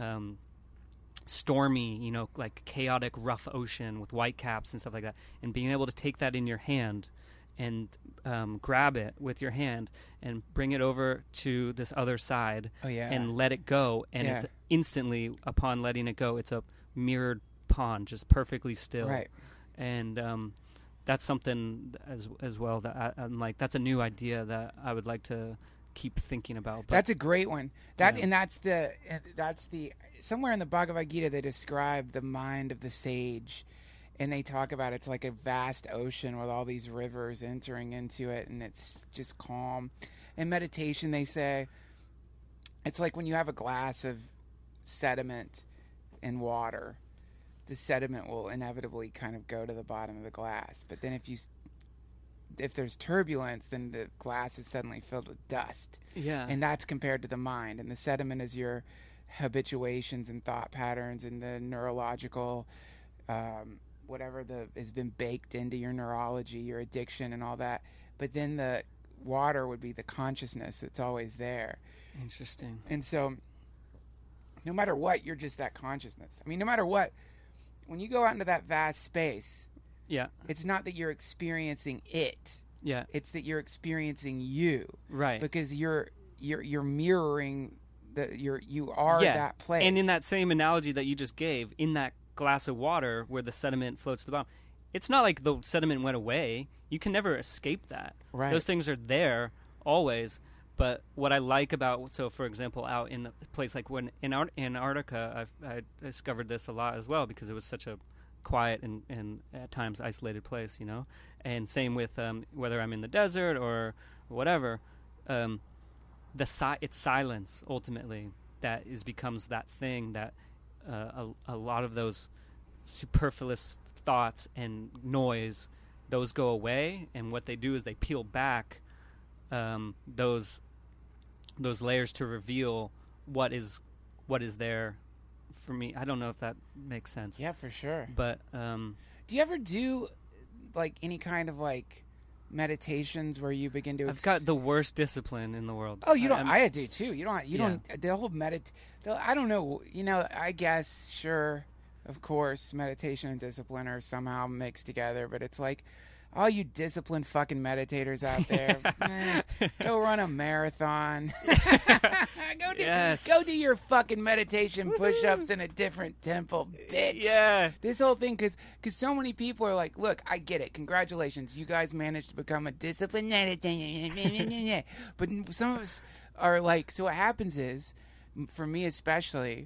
stormy, like chaotic, rough ocean with white caps and stuff like that, and being able to take that in your hand and grab it with your hand and bring it over to this other side and let it go. And it's instantly, upon letting it go, it's a mirrored pond, just perfectly still. Right. And that's something as well that I'm like, that's a new idea that I would like to keep thinking about. But that's a great one. And that's the somewhere in the Bhagavad Gita they describe the mind of the sage. And they talk about it's like a vast ocean with all these rivers entering into it, and it's just calm. In meditation, they say it's like when you have a glass of sediment and water, the sediment will inevitably kind of go to the bottom of the glass. But then if there's turbulence, then the glass is suddenly filled with dust. Yeah. And that's compared to the mind. And the sediment is your habituations and thought patterns and the neurological whatever has been baked into your neurology, your addiction and all that. But then the water would be the consciousness that's always there. Interesting. And so no matter what, you're just that consciousness. I mean, no matter what, when you go out into that vast space, it's not that you're experiencing it. Yeah. It's that you're experiencing you. Right. Because you're mirroring you are that place. And in that same analogy that you just gave, in that glass of water where the sediment floats to the bottom, it's not like the sediment went away. You can never escape that. Right. Those things are there always. But what I like about, so for example, out in a place like when in Antarctica, I discovered this a lot as well, because it was such a quiet and at times isolated place, And same with whether I'm in the desert or whatever, it's silence ultimately that becomes that thing that a lot of those superfluous thoughts and noise, those go away, and what they do is they peel back those layers to reveal what is there for me. I don't know if that makes sense. Yeah, for sure. But do you ever do like any kind of like meditations where you begin to I've got the worst discipline in the world. Oh, you don't. I do too. You don't. The whole I don't know. I guess sure, of course, meditation and discipline are somehow mixed together. But it's like all you disciplined fucking meditators out there, go run a marathon. Go do your fucking meditation push-ups in a different temple, bitch. Yeah. This whole thing, because so many people are like, look, I get it. Congratulations. You guys managed to become a disciplined meditator. But some of us are like, so what happens is, for me especially,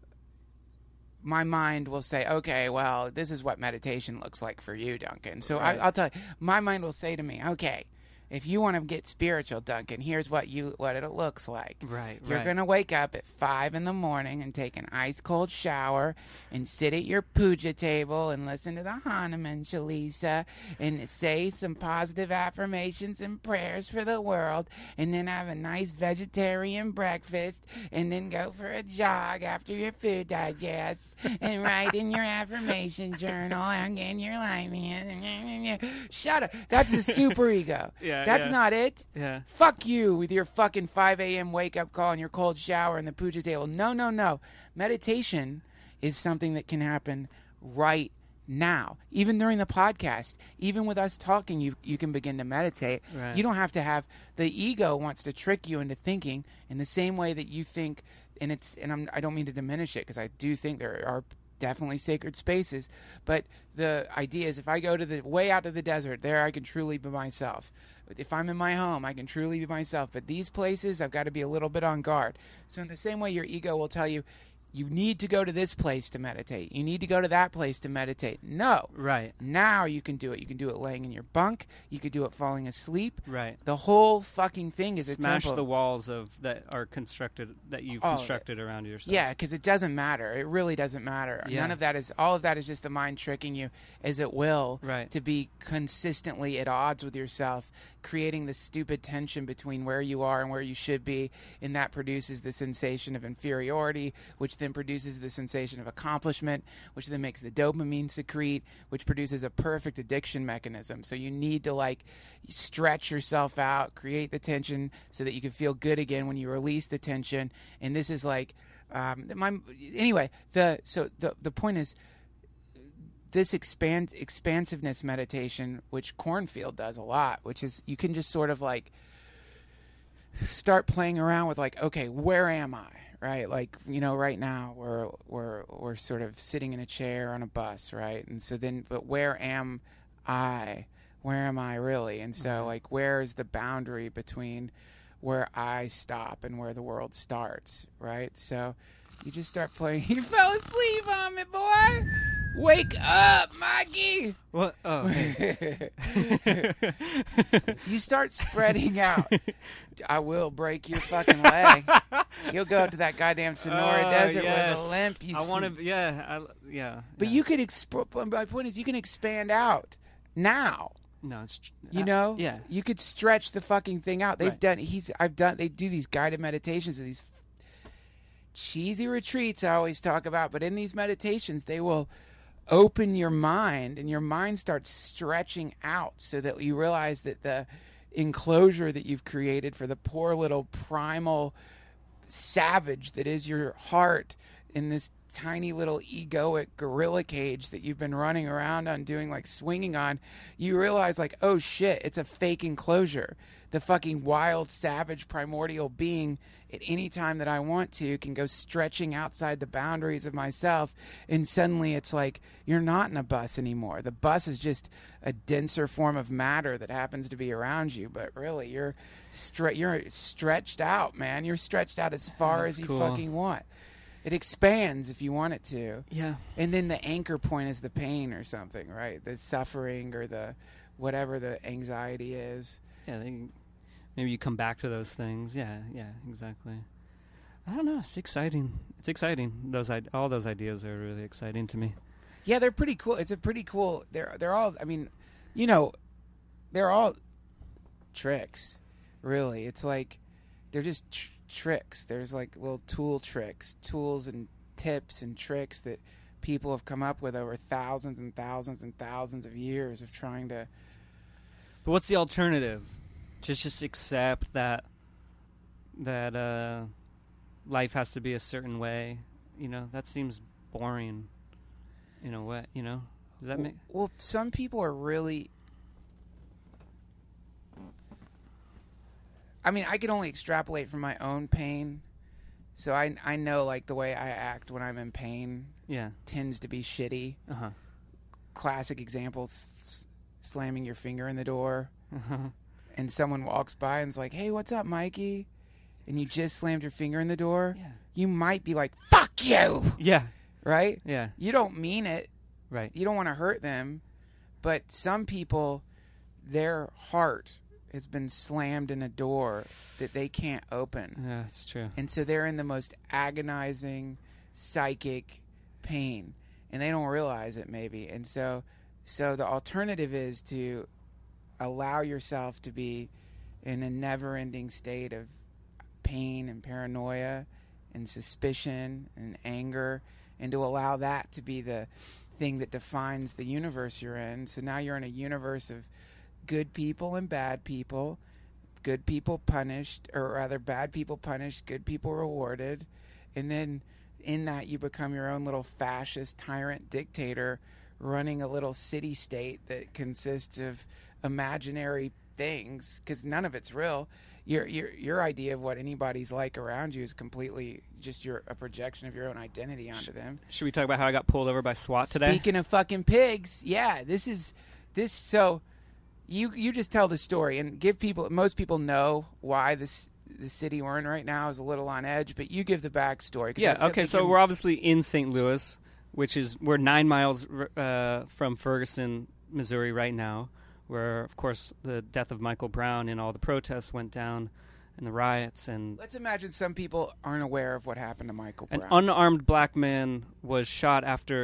my mind will say, okay, well, this is what meditation looks like for you, Duncan. So right. I'll tell you, my mind will say to me, okay, if you want to get spiritual, Duncan, here's what it looks like. Right. You're going to wake up at 5 a.m. and take an ice cold shower and sit at your puja table and listen to the Hanuman Chalisa and say some positive affirmations and prayers for the world, and then have a nice vegetarian breakfast, and then go for a jog after your food digests and write in your affirmation journal and get your life. Shut up. That's the super ego. Yeah. That's not it. Yeah. Fuck you with your fucking 5 a.m. wake-up call and your cold shower and the puja table. No. Meditation is something that can happen right now. Even during the podcast, even with us talking, you can begin to meditate. Right. You don't have to have... The ego wants to trick you into thinking in the same way that you think, I don't mean to diminish it, because I do think there are definitely sacred spaces. But the idea is if I go to the way out to the desert, there I can truly be myself. If I'm in my home, I can truly be myself. But these places, I've got to be a little bit on guard. So in the same way your ego will tell you, you need to go to this place to meditate. You need to go to that place to meditate. No. Right. Now you can do it. You can do it laying in your bunk. You could do it falling asleep. Right. The whole fucking thing is Smash a temple. the walls that are constructed, that you've constructed around yourself. Yeah, because it doesn't matter. It really doesn't matter. Yeah. All of that is just the mind tricking you as it will Right. to be consistently at odds with yourself, creating this stupid tension between where you are and where you should be, and that produces the sensation of inferiority, which then produces the sensation of accomplishment, which then makes the dopamine secrete, which produces a perfect addiction mechanism. So you need to stretch yourself out, create the tension so that you can feel good again when you release the tension. And this is the point is this expansiveness meditation, which Cornfield does a lot, which is you can just sort of start playing around with okay, where am I? Right, right now we're sort of sitting in a chair on a bus, right? And so then, but where am I? Where am I really? And so, where is the boundary between where I stop and where the world starts, right? So you just start playing. You fell asleep on me, boy. Wake up, Mikey. What? Oh, hey. You start spreading out. I will break your fucking leg. You'll go to that goddamn Sonora desert with a limp. I want to, yeah. But you could, my point is you can expand out now. No, it's yeah. You could stretch the fucking thing out. They do these guided meditations of these cheesy retreats I always talk about, but in these meditations they will open your mind, and your mind starts stretching out so that you realize that the enclosure that you've created for the poor little primal savage that is your heart in this tiny little egoic gorilla cage that you've been running around on doing swinging on, you realize oh shit, it's a fake enclosure. The fucking wild, savage, primordial being at any time that I want to can go stretching outside the boundaries of myself, and suddenly it's you're not in a bus anymore. The bus is just a denser form of matter that happens to be around you, but really you're stretched out, man. You're stretched out as far as you fucking want. It expands if you want it to. Yeah. And then the anchor point is the pain or something, right? The suffering or the whatever the anxiety is. Yeah, maybe you come back to those things. Yeah, exactly. I don't know. It's exciting. All those ideas are really exciting to me. Yeah, they're pretty cool. It's a pretty cool. They're all. I mean, they're all tricks. Really, it's they're just tricks. There's little tools and tips and tricks that people have come up with over thousands and thousands and thousands of years of trying to. But what's the alternative? Just accept that life has to be a certain way. That seems boring in a way. Does that make? Well, some people are really. I mean, I can only extrapolate from my own pain, so I know the way I act when I'm in pain. Yeah. Tends to be shitty. Uh-huh. Classic examples: slamming your finger in the door. Uh-huh. And someone walks by and's hey, what's up, Mikey? And you just slammed your finger in the door. Yeah. You might be fuck you. Yeah. Right? Yeah. You don't mean it. Right. You don't want to hurt them. But some people, their heart has been slammed in a door that they can't open. Yeah, that's true. And so they're in the most agonizing psychic pain. And they don't realize it, maybe. And so the alternative is to allow yourself to be in a never-ending state of pain and paranoia and suspicion and anger, and to allow that to be the thing that defines the universe you're in. So now you're in a universe of good people and bad people, good people punished, or rather bad people punished, good people rewarded, and then in that you become your own little fascist tyrant dictator running a little city-state that consists of imaginary things, because none of it's real. your idea of what anybody's like around you is completely just a projection of your own identity onto them. Should we talk about how I got pulled over by SWAT today? Speaking of fucking pigs, yeah, so you just tell the story and give people. Most people know why the city we're in right now is a little on edge, but you give the backstory. Yeah, okay, so we're obviously in St. Louis, we're 9 miles from Ferguson, Missouri right now, where, of course, the death of Michael Brown and all the protests went down and the riots. And let's imagine some people aren't aware of what happened to Michael Brown. An unarmed black man was shot after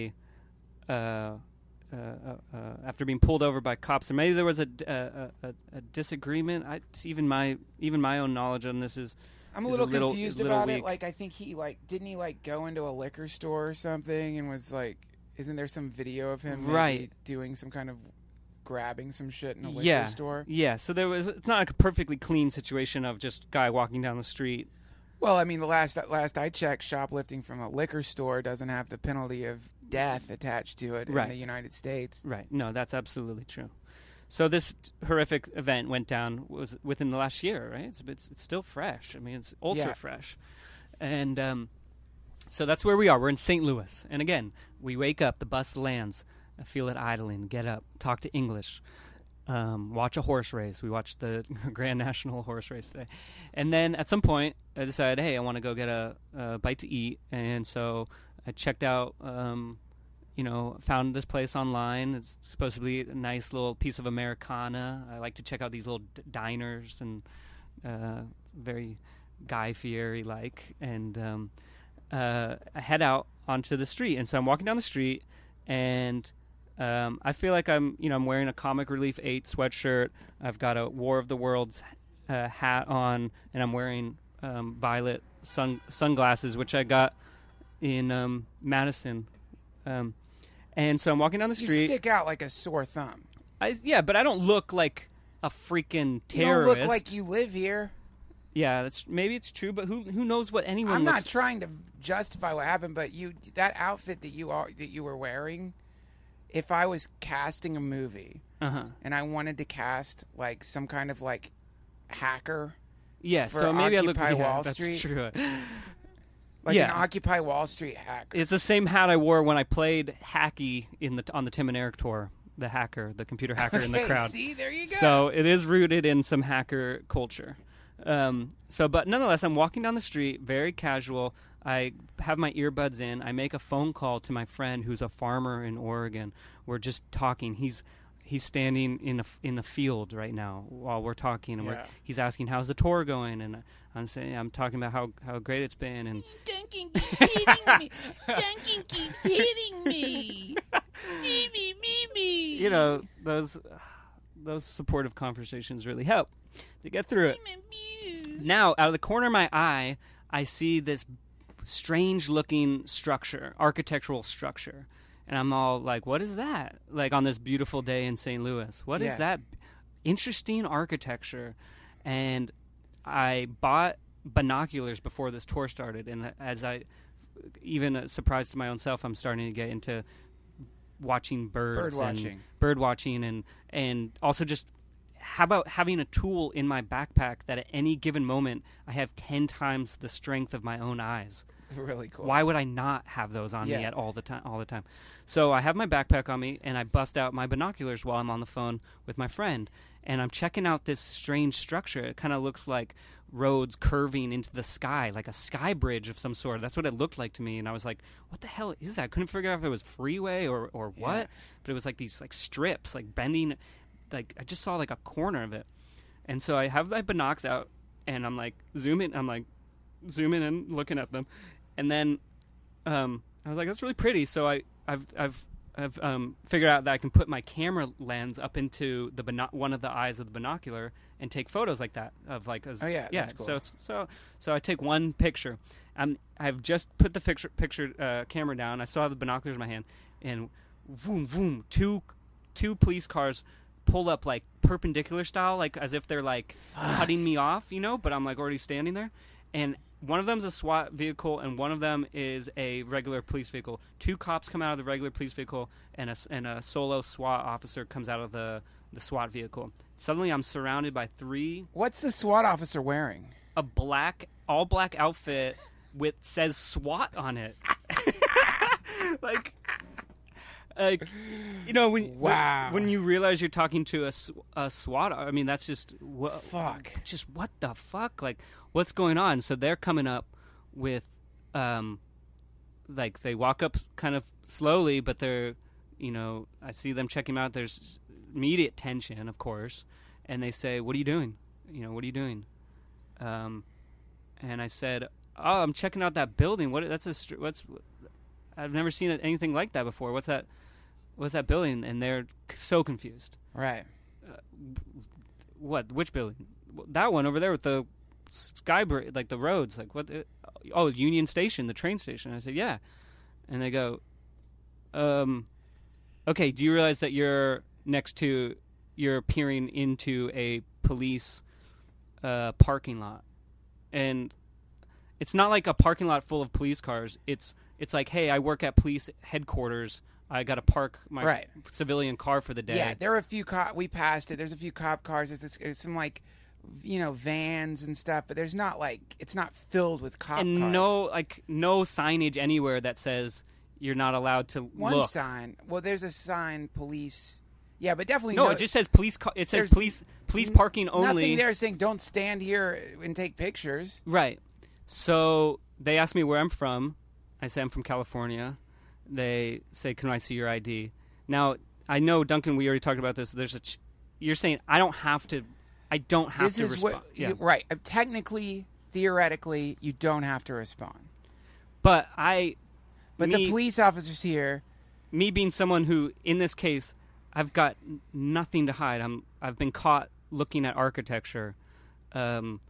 after being pulled over by cops. And maybe there was a disagreement. Even my own knowledge on this is I'm a little confused about it. Like, I think didn't he go into a liquor store or something and was like, isn't there some video of him doing some kind of grabbing some shit in a liquor store? Yeah, so it's not like a perfectly clean situation of just guy walking down the street. Well, I mean, the last I checked, shoplifting from a liquor store doesn't have the penalty of death attached to it in the United States. Right. No, that's absolutely true. So this horrific event went down was within the last year, right? It's still fresh. I mean, it's ultra fresh. And so that's where we are. We're in St. Louis. And again, we wake up, the bus lands, I feel it idling, get up, talk to English, watch a horse race. We watched the Grand National horse race today. And then at some point, I decided, hey, I want to go get a bite to eat. And so I checked out, found this place online. It's supposed to be a nice little piece of Americana. I like to check out these little diners and very Guy Fieri-like. And I head out onto the street. And so I'm walking down the street, and I feel like I'm wearing a Comic Relief 8 sweatshirt. I've got a War of the Worlds hat on, and I'm wearing violet sunglasses, which I got in Madison. And so I'm walking down the street. You stick out like a sore thumb. But I don't look like a freaking terrorist. You don't look like you live here. Yeah, maybe it's true, but who knows what anyone I'm looks. not trying to justify what happened, but that outfit that you were wearing, if I was casting a movie and I wanted to cast like some kind of like hacker, so maybe I look like Wall Street. That's true. Like an Occupy Wall Street hacker. It's the same hat I wore when I played Hacky on the Tim and Eric tour. The hacker, the computer hacker in the crowd. See, there you go. So it is rooted in some hacker culture. But nonetheless, I'm walking down the street, very casual. I have my earbuds in. I make a phone call to my friend who's a farmer in Oregon. We're just talking. He's standing in a field right now while we're talking, and he's asking, "How's the tour going?" And I'm talking about how great it's been. And Duncan keeps hitting me. Duncan keeps hitting me. You know, those supportive conversations really help to get through it. Now, out of the corner of my eye, I see this strange-looking structure, architectural structure. And I'm all like, what is that? Like, on this beautiful day in St. Louis. What is that? Interesting architecture. And I bought binoculars before this tour started. And even surprised to my own self, I'm starting to get into watching bird watching and also just how about having a tool in my backpack that at any given moment I have 10 times the strength of my own eyes. Really cool. Why would I not have those on me all the time? So I have my backpack on me, and I bust out my binoculars while I'm on the phone with my friend, and I'm checking out this strange structure. It kind of looks like roads curving into the sky, like a sky bridge of some sort. That's what it looked like to me, and I was like, what the hell is that? I couldn't figure out if it was freeway or what, but it was like these like strips, like bending, like I just saw like a corner of it. And so I have my binocs out, and I'm like zooming in, looking at them. And then I was like, that's really pretty. So I've figured out that I can put my camera lens up into one of the eyes of the binocular and take photos like that of like. That's cool. So I take one picture. I've just put the picture camera down. I still have the binoculars in my hand, and boom, boom, two police cars pull up like perpendicular style, like as if they're like cutting me off, but I'm like already standing there, and one of them's a SWAT vehicle, and one of them is a regular police vehicle. Two cops come out of the regular police vehicle, and a solo SWAT officer comes out of the the SWAT vehicle. Suddenly, I'm surrounded by three. What's the SWAT officer wearing? A all black outfit with says SWAT on it. like, you know, when you realize you're talking to a SWAT, I mean, that's just fuck. Just what the fuck? Like, what's going on? So they're coming up with, like, they walk up kind of slowly, but they're, you know, I see them checking out. There's immediate tension, of course, and they say, "What are you doing? You know, what are you doing?" And I said, "Oh, I'm checking out that building. I've never seen anything like that before. What's that building?" And they're so confused. Right. What? Which building? That one over there with the sky like the roads. Like what? Oh, Union Station, the train station. I said, "Yeah," and they go, "Okay. Do you realize that you're peering into a police parking lot?" And it's not like a parking lot full of police cars. It's like, hey, I work at police headquarters. I got to park my civilian car for the day. Yeah, there are a few we passed it. There's a few cop cars. There's some, like, you know, vans and stuff, but there's not, like, it's not filled with cop cars. And no signage anywhere that says you're not allowed to One look. sign. Well, there's a sign, police. Yeah, but definitely no. It just says police. It says police parking only. Nothing there saying don't stand here and take pictures. Right. So they asked me where I'm from. I say I'm from California. They say, "Can I see your ID?" Now I know, Duncan, we already talked about this. You're saying I don't have to respond. Right. Technically, theoretically, you don't have to respond. But the police officers here. Me being someone who, in this case, I've got nothing to hide. I've been caught looking at architecture. And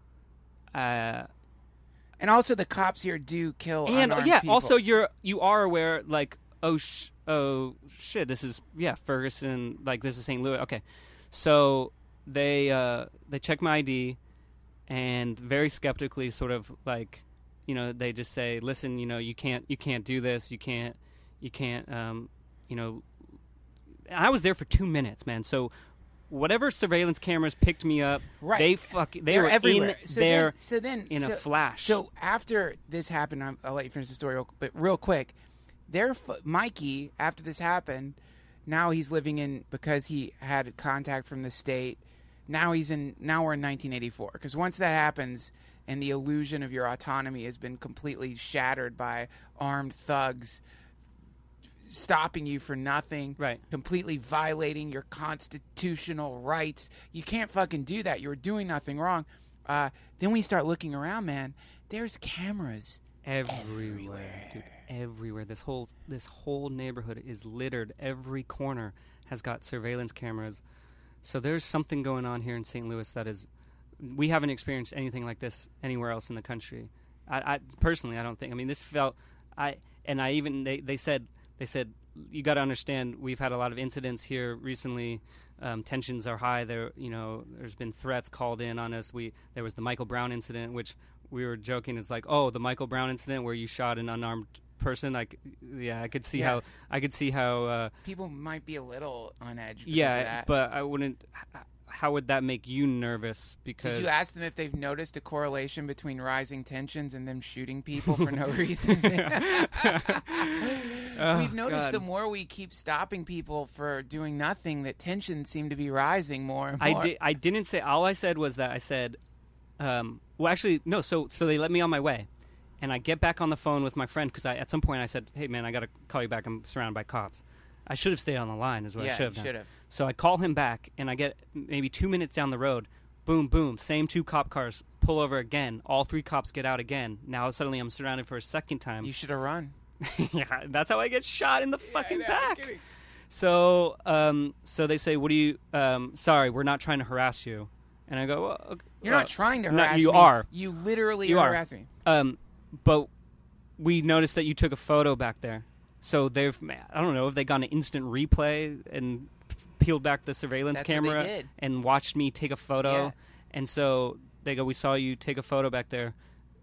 also, the cops here do kill unarmed people. Also you are aware, like, oh shit, this is Ferguson, like, this is St. Louis. Okay, so they check my ID, and very skeptically, sort of like, you know, they just say, listen, you know, you can't do this, you can't, you know. I was there for 2 minutes, man. So whatever surveillance cameras picked me up, they were everywhere. In a flash. So after this happened, I'll let you finish the story real quick. Mikey, after this happened, now he's living because he had contact from the state. Now we're in 1984, because once that happens and the illusion of your autonomy has been completely shattered by armed thugs stopping you for nothing, right, completely violating your constitutional rights. You can't fucking do that. You were doing nothing wrong. Then we start looking around, man. There's cameras everywhere. Dude, everywhere. This whole neighborhood is littered. Every corner has got surveillance cameras. So there's something going on here in St. Louis that is, we haven't experienced anything like this anywhere else in the country. I personally, I don't think. I mean, this felt. They said, you got to understand, we've had a lot of incidents here recently. Tensions are high. There's been threats called in on us. There was the Michael Brown incident, which we were joking. It's like, oh, the Michael Brown incident where you shot an unarmed person. I could see how people might be a little on edge. Yeah, of that. But I wouldn't. How would that make you nervous? Because did you ask them if they've noticed a correlation between rising tensions and them shooting people for no reason? We've noticed the more we keep stopping people for doing nothing, that tensions seem to be rising more and more. I didn't say. All I said was that I said, well, actually, no. So they let me on my way, and I get back on the phone with my friend because at some point I said, hey, man, I got to call you back. I'm surrounded by cops. I should have stayed on the line is what I should have done. So I call him back, and I get maybe 2 minutes down the road, boom, boom, same 2 cop cars pull over again. All 3 cops get out again. Now suddenly I'm surrounded for a second time. You should have run. Yeah, that's how I get shot in the fucking back. So they say, what do you, sorry, we're not trying to harass you. And I go, well, okay, you're not trying to harass me. You are. You literally are harassing me. But we noticed that you took a photo back there. So I don't know if they got an instant replay and peeled back the surveillance camera and watched me take a photo. Yeah. And so they go, we saw you take a photo back there.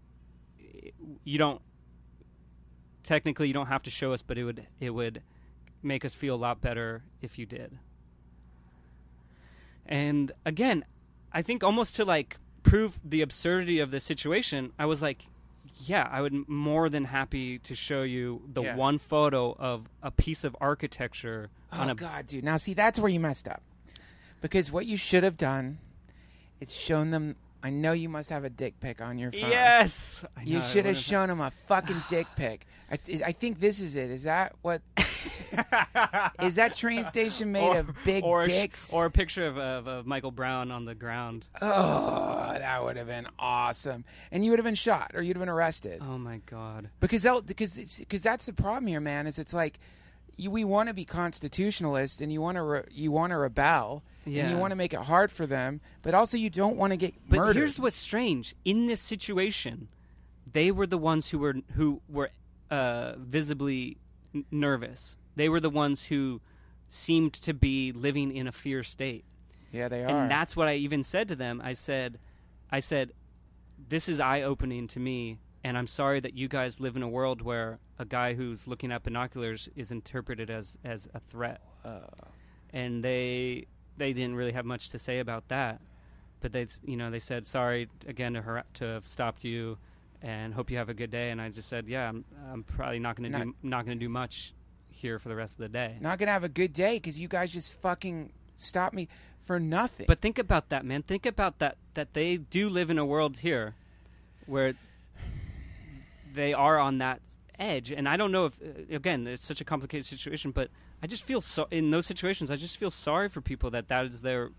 Technically you don't have to show us, but it would make us feel a lot better if you did. And again, I think almost to like prove the absurdity of the situation, I was like, yeah, I would more than happy to show you the one photo of a piece of architecture. Oh, God, dude. Now, see, that's where you messed up. Because what you should have done is shown them. I know you must have a dick pic on your phone. Yes. You should have shown them a fucking dick pic. I think this is it. Is that what? Is that train station made of big dicks? Or a picture of Michael Brown on the ground. Oh, that would have been awesome. And you would have been shot, or you'd have been arrested. Oh my God. Because that's the problem here, man. Is it's like we want to be constitutionalists, and you want to rebel, and you want to make it hard for them, but also you don't want to get murdered. But here's what's strange: in this situation, they were the ones who were visibly nervous. They were the ones who seemed to be living in a fear state. Yeah, they are. And that's what I even said to them. I said, this is eye-opening to me, and I'm sorry that you guys live in a world where a guy who's looking at binoculars is interpreted as a threat. And they didn't really have much to say about that. But they said, sorry again to have stopped you, and hope you have a good day. And I just said, yeah, I'm probably not going to do much here for the rest of the day. Not gonna have a good day because you guys just fucking stopped me for nothing. But think about that, man. Think about that they do live in a world here where they are on that edge. And I don't know if, again, it's such a complicated situation, but I just feel in those situations, I just feel sorry for people that is their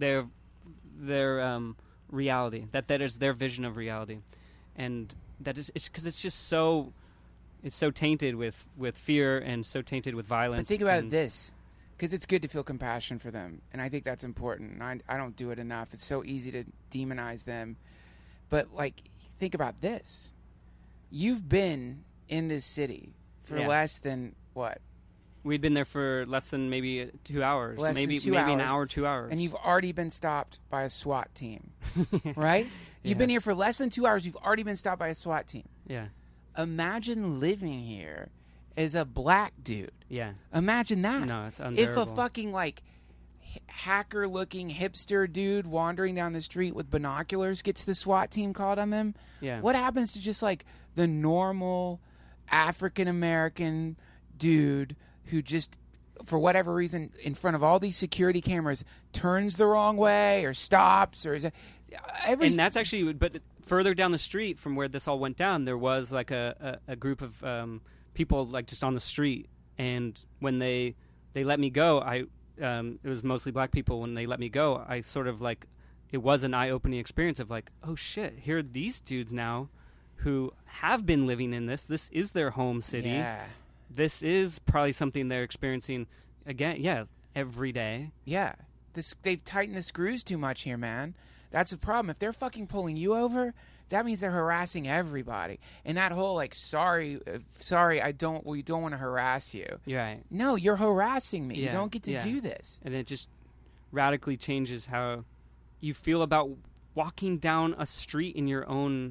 reality, that is their vision of reality. And it's because it's just so... It's so tainted with fear and so tainted with violence. But think about this, because it's good to feel compassion for them, and I think that's important. And I don't do it enough. It's so easy to demonize them. But, like, think about this. You've been in this city for less than, what? We'd been there for less than maybe 2 hours. Maybe an hour, 2 hours. And you've already been stopped by a SWAT team, right? You've been here for less than 2 hours. You've already been stopped by a SWAT team. Yeah. Imagine living here as a black dude. Yeah. Imagine that. No, it's unbearable. If a fucking, like, hacker-looking hipster dude wandering down the street with binoculars gets the SWAT team called on them, what happens to just, like, the normal African-American dude who just, for whatever reason, in front of all these security cameras, turns the wrong way or stops or is and that's actually, but further down the street from where this all went down, there was like a group of people like just on the street, and when they let me go, it was mostly black people. When they let me go, I sort of like, it was an eye-opening experience of like, oh shit, here are these dudes now who have been living in this. This is their home city. Yeah. This is probably something they're experiencing again, every day. Yeah. They've tightened the screws too much here, man. That's the problem. If they're fucking pulling you over, that means they're harassing everybody. And that whole like, sorry, we don't want to harass you. Right. No, you're harassing me. Yeah. You don't get to do this. And it just radically changes how you feel about walking down a street in your own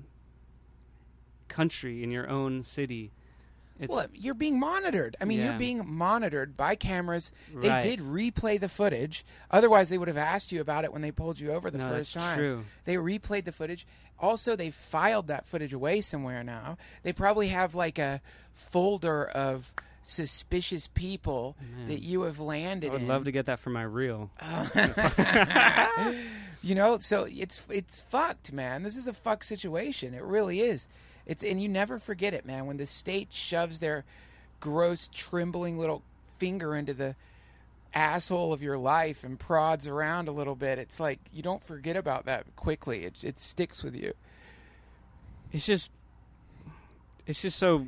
country, in your own city. Well, you're being monitored. I mean, you're being monitored by cameras. They did replay the footage. Otherwise, they would have asked you about it when they pulled you over the first time. True. They replayed the footage. Also, they filed that footage away somewhere now. They probably have like a folder of suspicious people that you have landed in. I would love to get that for my reel. You know, so it's fucked, man. This is a fucked situation. It really is. And you never forget it, man. When the state shoves their gross, trembling little finger into the asshole of your life and prods around a little bit, it's like you don't forget about that quickly. It sticks with you. It's just so.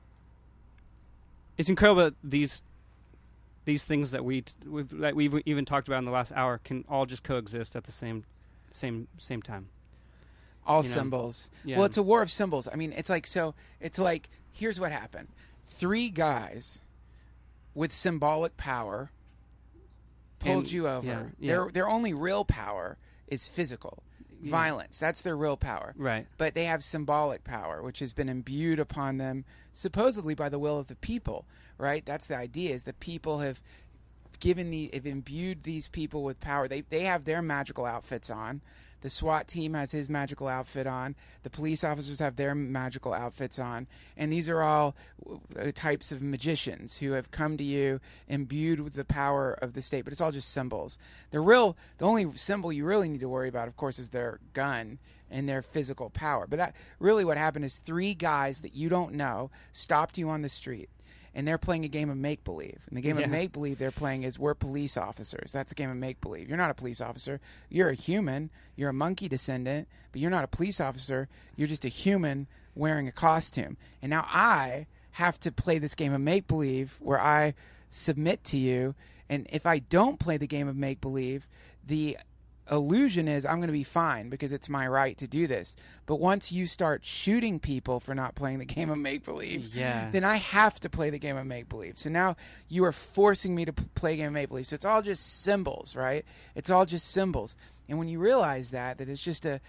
It's incredible that these things that we've even talked about in the last hour can all just coexist at the same time. All symbols. Yeah. Well, it's a war of symbols. I mean, it's like, here's what happened. 3 guys with symbolic power pulled you over. Their only real power is physical. Violence. That's their real power. Right. But they have symbolic power, which has been imbued upon them supposedly by the will of the people, right? That's the idea, is the people have have imbued these people with power. They have their magical outfits on. The SWAT team has his magical outfit on. The police officers have their magical outfits on. And these are all types of magicians who have come to you imbued with the power of the state. But it's all just symbols. The only symbol you really need to worry about, of course, is their gun and their physical power. But that really what happened is 3 guys that you don't know stopped you on the street. And they're playing a game of make-believe. And the game of make-believe they're playing is we're police officers. That's a game of make-believe. You're not a police officer. You're a human. You're a monkey descendant. But you're not a police officer. You're just a human wearing a costume. And now I have to play this game of make-believe where I submit to you. And if I don't play the game of make-believe, the illusion is I'm going to be fine because it's my right to do this. But once you start shooting people for not playing the game of make-believe, then I have to play the game of make-believe. So now you are forcing me to play a game of make-believe. So it's all just symbols, right? It's all just symbols. And when you realize that it's just a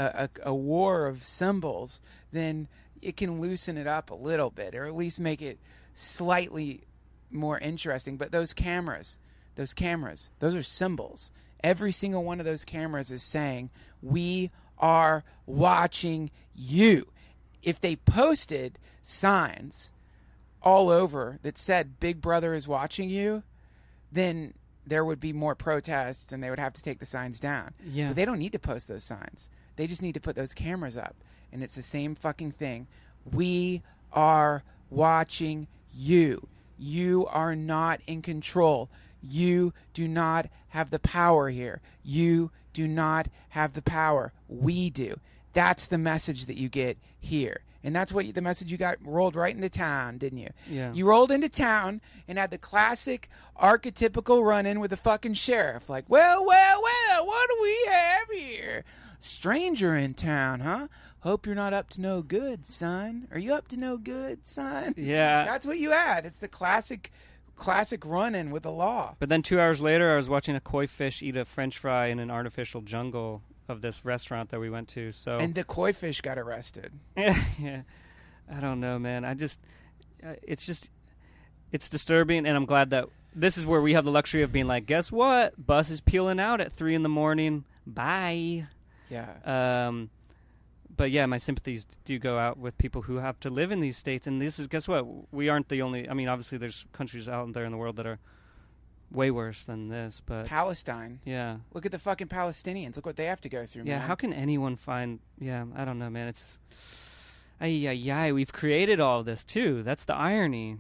war of symbols, then it can loosen it up a little bit, or at least make it slightly more interesting. But those cameras, those are symbols. Every single one of those cameras is saying, we are watching you. If they posted signs all over that said, Big Brother is watching you, then there would be more protests and they would have to take the signs down. Yeah. But they don't need to post those signs. They just need to put those cameras up. And it's the same fucking thing. We are watching you. You are not in control. You do not have the power here. You do not have the power. We do. That's the message that you get here. And that's what the message you got rolled right into town, didn't you? Yeah. You rolled into town and had the classic archetypical run-in with the fucking sheriff. Like, well, what do we have here? Stranger in town, huh? Hope you're not up to no good, son. Are you up to no good, son? Yeah. That's what you had. It's the classic run-in with the law. But then 2 hours later, I was watching a koi fish eat a French fry in an artificial jungle of this restaurant that we went to. So and the koi fish got arrested. Yeah, I don't know, man. It's disturbing, and I'm glad that this is where we have the luxury of being like, guess what? Bus is peeling out at 3 a.m. Bye. Yeah. But yeah, my sympathies do go out with people who have to live in these states. And this is, guess what? We aren't the only. I mean, obviously, there's countries out there in the world that are way worse than this. But Palestine. Yeah. Look at the fucking Palestinians. Look what they have to go through. Yeah. Man. How can anyone find? Yeah. I don't know, man. It's. We've created all of this too. That's the irony.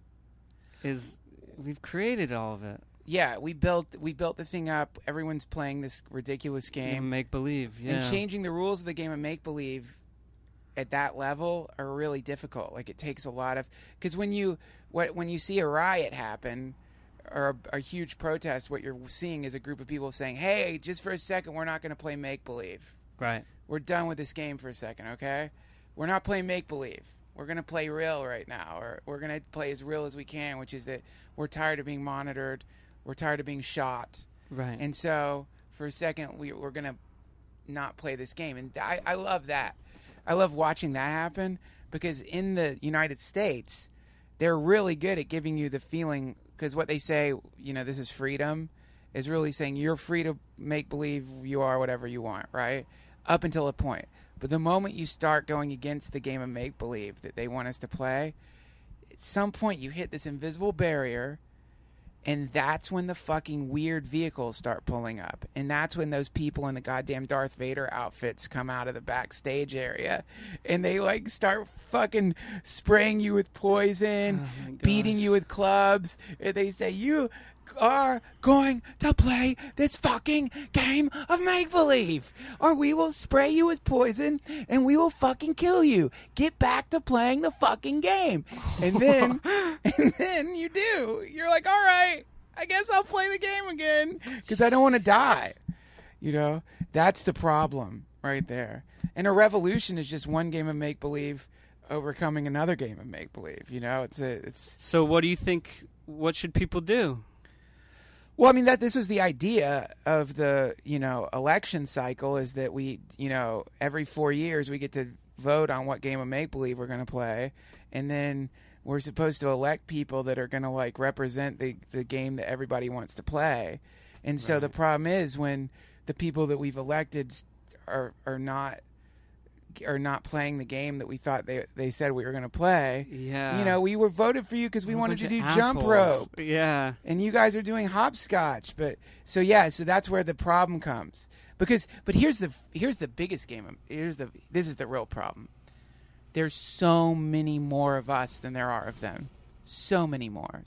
Is we've created all of it. Yeah, we built the thing up. Everyone's playing this ridiculous game. Make believe, yeah. And changing the rules of the game of make believe at that level are really difficult. Like it takes a lot of because when you see a riot happen or a huge protest, what you're seeing is a group of people saying, "Hey, just for a second, we're not going to play make believe. Right. We're done with this game for a second, okay? We're not playing make believe. We're going to play real right now, or we're going to play as real as we can, which is that we're tired of being monitored." We're tired of being shot. Right. And so, for a second, we're going to not play this game. And I love that. I love watching that happen because in the United States, they're really good at giving you the feeling, because what they say, this is freedom, is really saying you're free to make believe you are whatever you want, right? Up until a point. But the moment you start going against the game of make believe that they want us to play, at some point you hit this invisible barrier. And that's when the fucking weird vehicles start pulling up. And that's when those people in the goddamn Darth Vader outfits come out of the backstage area. And they, start fucking spraying you with poison, beating you with clubs. And they say, you are going to play this fucking game of make-believe, or we will spray you with poison and we will fucking kill you. Get back to playing the fucking game. And then you do. You're like, all right, I guess I'll play the game again because I don't want to die. That's the problem right there. And a revolution is just one game of make-believe overcoming another game of make-believe. It's. So what do you think, what should people do? Well, I mean, this was the idea of the, election cycle is that we, every 4 years we get to vote on what game of make-believe we're going to play. And then we're supposed to elect people that are going to like represent the game that everybody wants to play. And so the problem is when the people that we've elected are not playing the game that we thought they said we were going to play. Yeah. You know, we were voted for you because we wanted to do assholes. jump rope. Yeah. And you guys are doing hopscotch. So that's where the problem comes. But here's the biggest game. This is the real problem. There's so many more of us than there are of them. So many more.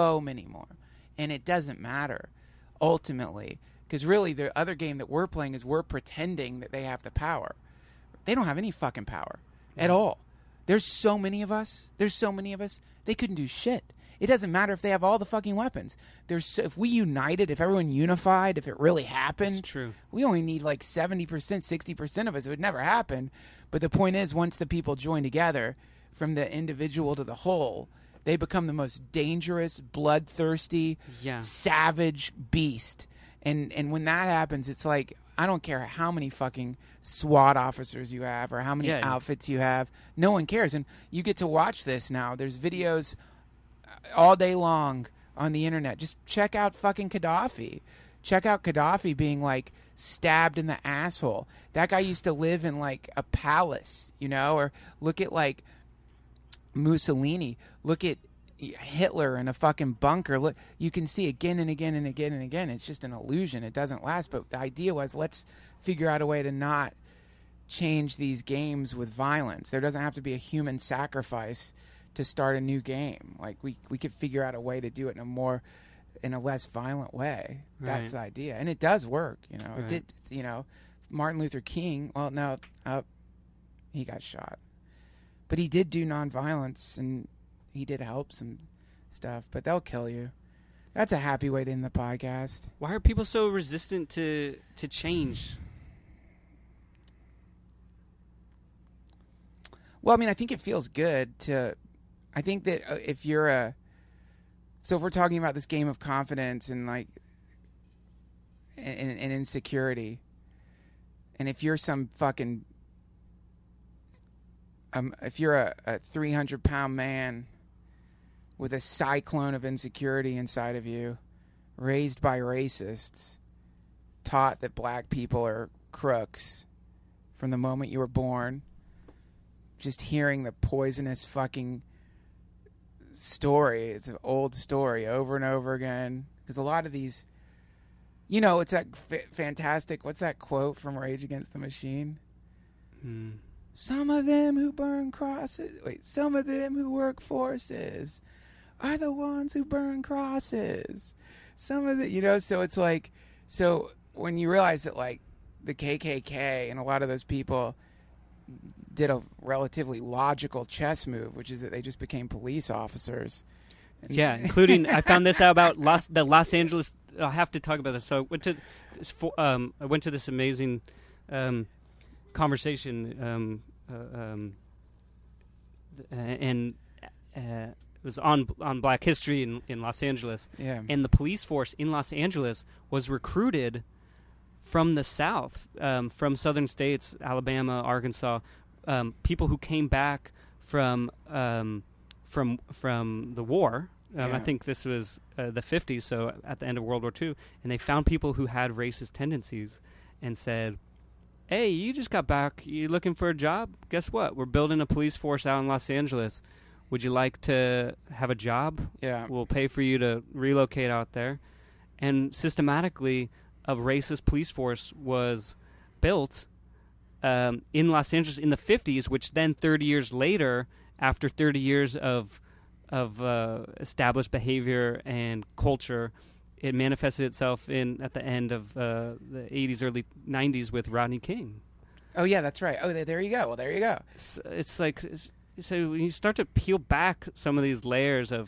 And it doesn't matter ultimately, because really the other game that we're playing is we're pretending that they have the power. They don't have any fucking power at all. There's so many of us. They couldn't do shit. It doesn't matter if they have all the fucking weapons. If we united, if everyone unified, if it really happened, That's true. we only need like 70%, 60% of us. It would never happen. But the point is, once the people join together, from the individual to the whole, they become the most dangerous, bloodthirsty, savage beast. And when that happens, it's like, I don't care how many fucking SWAT officers you have or how many outfits you have. No one cares. And you get to watch this now. There's videos all day long on the internet. Just check out fucking Gaddafi. Check out Gaddafi being like stabbed in the asshole. That guy used to live in like a palace, you know? Or look at like Mussolini. Look at Hitler in a fucking bunker. Look, you can see again and again and again and again. It's just an illusion. It doesn't last. But the idea was, let's figure out a way to not change these games with violence. There doesn't have to be a human sacrifice to start a new game. Like we could figure out a way to do it in a less violent way. That's the idea, and it does work. You know, it did. You know, Martin Luther King. Well, no, he got shot, but he did do nonviolence and he did help some stuff. But they'll kill you. That's a happy way to end the podcast. Why are people so resistant to change? Well, I mean, I think it feels good to. I think that if you're so if we're talking about this game of confidence and like and insecurity, and if you're some fucking if you're a 300-pound man with a cyclone of insecurity inside of you, raised by racists, taught that black people are crooks from the moment you were born, just hearing the poisonous fucking story. It's an old story over and over again. Because a lot of these, you know, it's that fantastic, what's that quote from Rage Against the Machine? Some of them who burn crosses, some of them who work forces are the ones who burn crosses. Some of the, you know, so it's like, so when you realize that like the KKK and a lot of those people did a relatively logical chess move, which is that they just became police officers. Yeah, including I found this out about the Los Angeles. I have to talk about this. So I went to this amazing conversation, and it was on Black History in Los Angeles. Yeah, and the police force in Los Angeles was recruited from the South, from southern states, Alabama, Arkansas, people who came back from the war. I think this was the 50s, so at the end of World War II, and they found people who had racist tendencies and said, hey, you just got back. You looking for a job? Guess what? We're building a police force out in Los Angeles. Would you like to have a job? Yeah. We'll pay for you to relocate out there. And systematically, a racist police force was built in Los Angeles in the 50s, which then 30 years later, after 30 years of established behavior and culture, it manifested itself at the end of the 80s, early 90s with Rodney King. Oh, yeah, that's right. Oh, there you go. Well, there you go. It's like, so when you start to peel back some of these layers of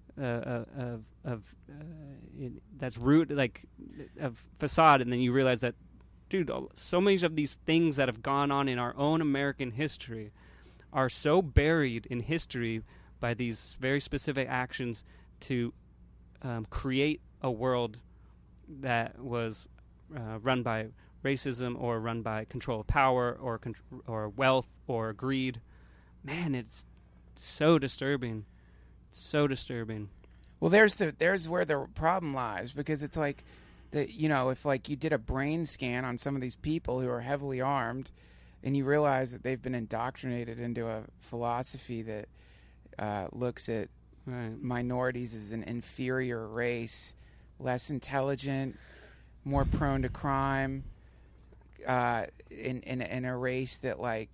that's root, like, of facade, and then you realize that, dude, so many of these things that have gone on in our own American history are so buried in history by these very specific actions to create a world that was run by racism or run by control of power or wealth or greed. Man, it's so disturbing. So disturbing. Well, there's where the problem lies, because it's like if like you did a brain scan on some of these people who are heavily armed, and you realize that they've been indoctrinated into a philosophy that looks at minorities as an inferior race, less intelligent, more prone to crime, in a race that, like,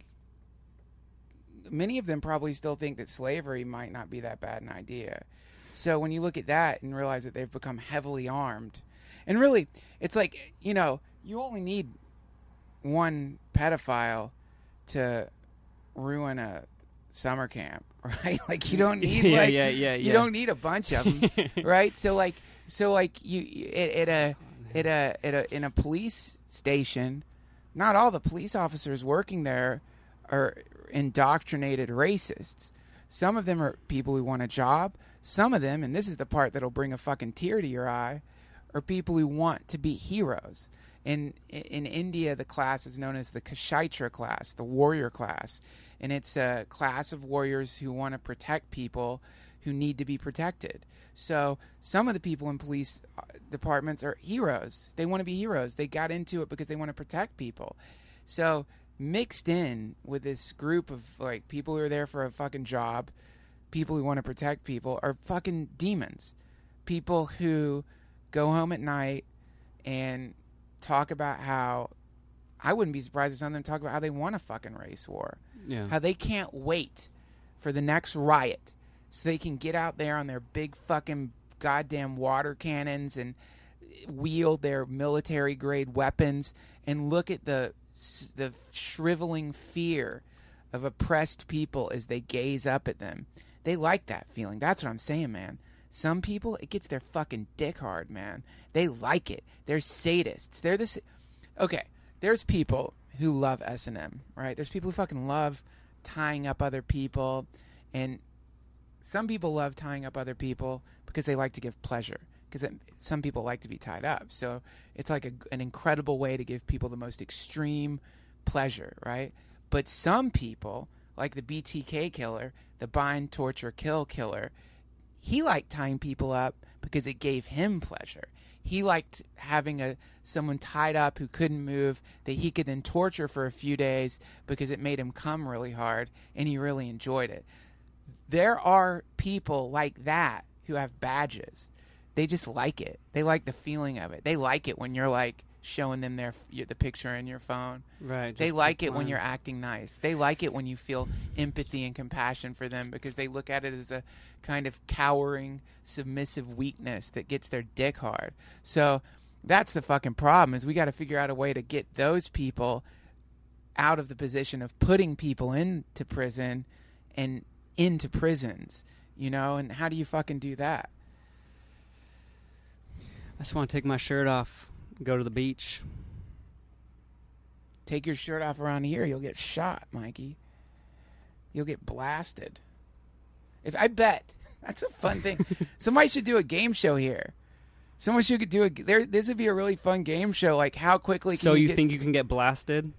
many of them probably still think that slavery might not be that bad an idea. So when you look at that and realize that they've become heavily armed, and really, it's like, you only need one pedophile to ruin a summer camp, right? Like, you don't need you don't need a bunch of them, right? So you in a police station, not all the police officers working there are indoctrinated racists. Some of them are people who want a job. Some of them, and this is the part that'll bring a fucking tear to your eye, are people who want to be heroes. In India, the class is known as the Kshatriya class, the warrior class. And it's a class of warriors who want to protect people who need to be protected. So some of the people in police departments are heroes. They want to be heroes. They got into it because they want to protect people. So mixed in with this group of, like, people who are there for a fucking job, people who want to protect people, are fucking demons. People who go home at night and talk about how, I wouldn't be surprised if some of them talk about how they want a fucking race war. Yeah. How they can't wait for the next riot so they can get out there on their big fucking goddamn water cannons and wield their military grade weapons and look at the shriveling fear of oppressed people as they gaze up at them. They like that feeling. That's what I'm saying, man. Some people, it gets their fucking dick hard, man. They like it. They're sadists. They're this. Okay, there's people who love S&M, right? There's people who fucking love tying up other people, and some people love tying up other people because they like to give pleasure. Because some people like to be tied up, so it's like an incredible way to give people the most extreme pleasure, right? But some people, like the BTK killer, the bind, torture, kill killer, he liked tying people up because it gave him pleasure. He liked having someone tied up who couldn't move that he could then torture for a few days because it made him come really hard, and he really enjoyed it. There are people like that who have badges. They just like it. They like the feeling of it. They like it when you're, like, showing them the picture in your phone. Right. They like it when you're acting nice. They like it when you feel empathy and compassion for them because they look at it as a kind of cowering, submissive weakness that gets their dick hard. So that's the fucking problem, is we got to figure out a way to get those people out of the position of putting people into prison and into prisons, and how do you fucking do that? I just want to take my shirt off and go to the beach. Take your shirt off around here, you'll get shot, Mikey. You'll get blasted. I bet that's a fun thing. Somebody should do a game show here. Someone should do this would be a really fun game show. Like, how quickly can you think you can get blasted?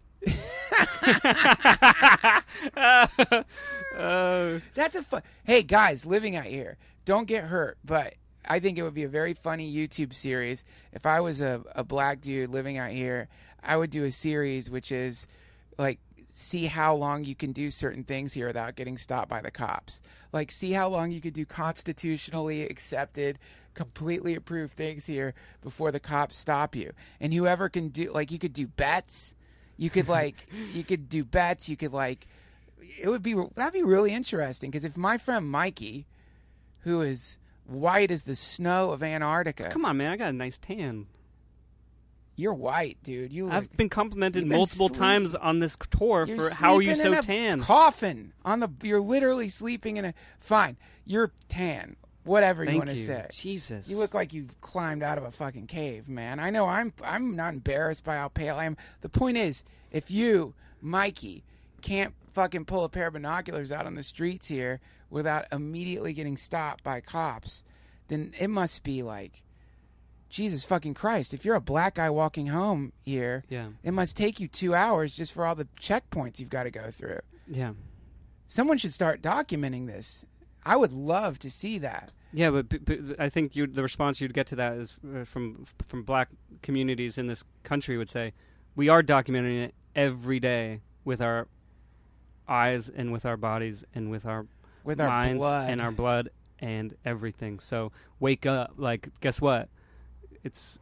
That's a fun. Hey guys, living out here, don't get hurt. But I think it would be a very funny YouTube series. If I was a black dude living out here, I would do a series which is like, see how long you can do certain things here without getting stopped by the cops. Like, see how long you could do constitutionally accepted, completely approved things here before the cops stop you. And whoever can do, like, you could do bets. You could do bets. You could, like, that'd be really interesting. Because if my friend Mikey, who is white as the snow of Antarctica. Come on, man. I got a nice tan. You're white, dude. I've been complimented multiple times on this tour for how are you so tan? Coffin you're literally sleeping in a. Fine, you're tan. Whatever you want to say. Jesus, you look like you've climbed out of a fucking cave, man. I know. I'm not embarrassed by how pale I am. The point is, if you, Mikey, can't fucking pull a pair of binoculars out on the streets here without immediately getting stopped by cops, then it must be like, Jesus fucking Christ. If you're a black guy walking home here, it must take you 2 hours just for all the checkpoints you've got to go through. Yeah. Someone should start documenting this. I would love to see that. Yeah, but I think the response you'd get to that is from black communities in this country would say, we are documenting it every day with our eyes and with our bodies and with our minds and our blood and everything. So wake up. Like, guess what? It's,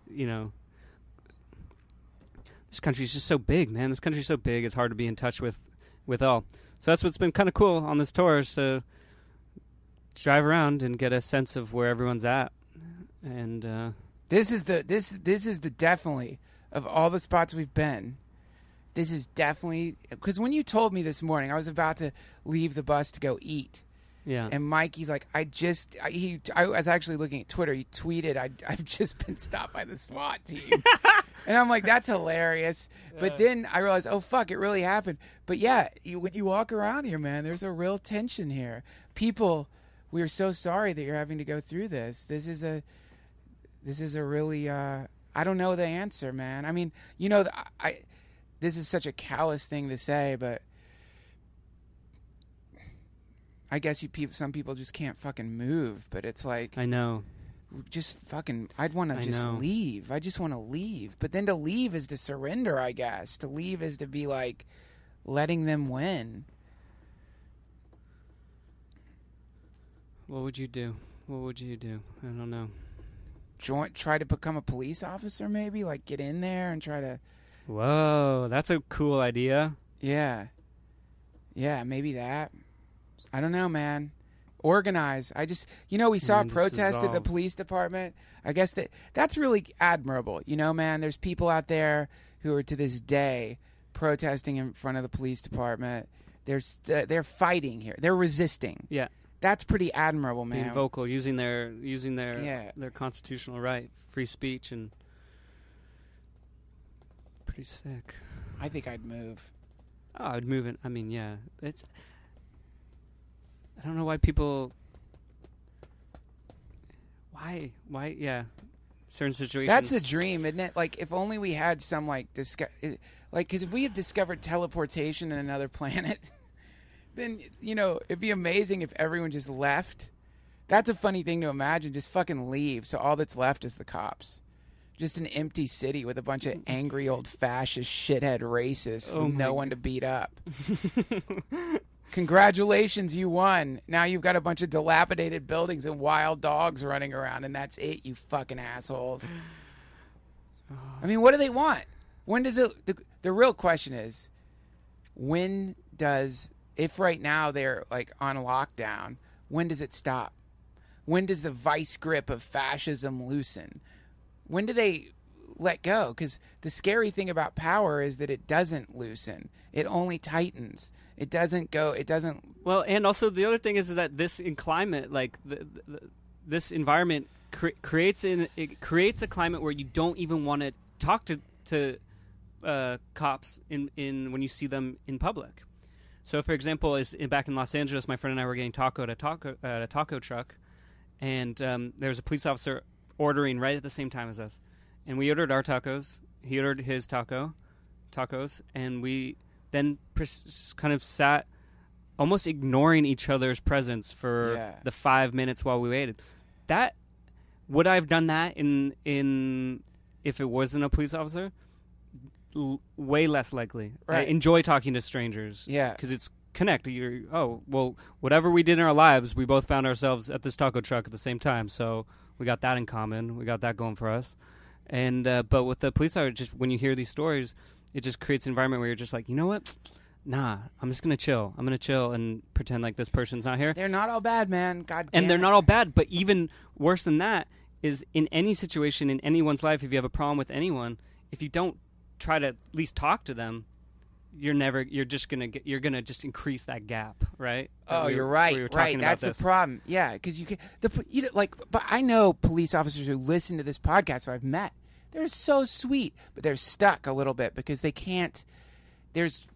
this country's just so big, man. This country's so big, it's hard to be in touch with all. So that's what's been kind of cool on this tour, is to drive around and get a sense of where everyone's at. And this is the definitely, of all the spots we've been, this is definitely, because when you told me this morning, I was about to leave the bus to go eat. Yeah. And Mikey's like, I was actually looking at Twitter. He tweeted, I've just been stopped by the SWAT team. And I'm like, that's hilarious. But then I realized, oh, fuck, it really happened. But yeah, when you walk around here, man, there's a real tension here. People, we are so sorry that you're having to go through this. This is a really, I don't know the answer, man. I mean, this is such a callous thing to say, but I guess some people just can't fucking move, but it's like, I know. Just fucking, I'd want to just leave. I just want to leave. But then to leave is to surrender, I guess. To leave is to be like letting them win. What would you do? What would you do? I don't know. Try to become a police officer, maybe? Like, get in there and try to... Whoa, that's a cool idea. Yeah. Yeah, maybe that. I don't know, man. Organize. We saw a protest at the police department. I guess that's really admirable. Man, there's people out there who are to this day protesting in front of the police department. They're fighting here. They're resisting. Yeah. That's pretty admirable, man. Being vocal, using their constitutional right, free speech, and pretty sick. I think I'd move. Oh, I'd move it. I mean, yeah. I don't know why people... Why? Yeah. Certain situations... That's a dream, isn't it? Like, if only we had some, because if we have discovered teleportation in another planet, then, it'd be amazing if everyone just left. That's a funny thing to imagine. Just fucking leave, so all that's left is the cops. Just an empty city with a bunch of angry old fascist shithead racists with no one to beat up. Congratulations, you won. Now you've got a bunch of dilapidated buildings and wild dogs running around, and that's it, you fucking assholes. I mean, what do they want? When does it... The real question is, if right now they're, on lockdown, when does it stop? When does the vice grip of fascism loosen? When do they let go? Because the scary thing about power is that it doesn't loosen. It only tightens. It doesn't go. It doesn't. Well, and also the other thing is that this climate, this environment creates a climate where you don't even want to talk to cops in when you see them in public. So, for example, back in Los Angeles, my friend and I were getting taco at a taco truck, and there was a police officer ordering right at the same time as us, and we ordered our tacos. He ordered his tacos, and we then kind of sat almost ignoring each other's presence for the 5 minutes while we waited. Would I have done that in if it wasn't a police officer? Way less likely. Right. I enjoy talking to strangers. Yeah, because it's connected. Whatever we did in our lives, we both found ourselves at this taco truck at the same time. So we got that in common. We got that going for us. And but with the police officer, just when you hear these stories, it just creates an environment where you're just like, you know what? Nah, I'm just gonna chill. I'm gonna chill and pretend like this person's not here. They're not all bad, man. God damn. And they're not all bad. But even worse than that is in any situation in anyone's life, if you have a problem with anyone, if you don't try to at least talk to them, you're gonna just increase that gap, right? Oh, you're right. Right, that's the problem. Yeah, because but I know police officers who listen to this podcast who I've met. They're so sweet, but they're stuck a little bit because they can't. There's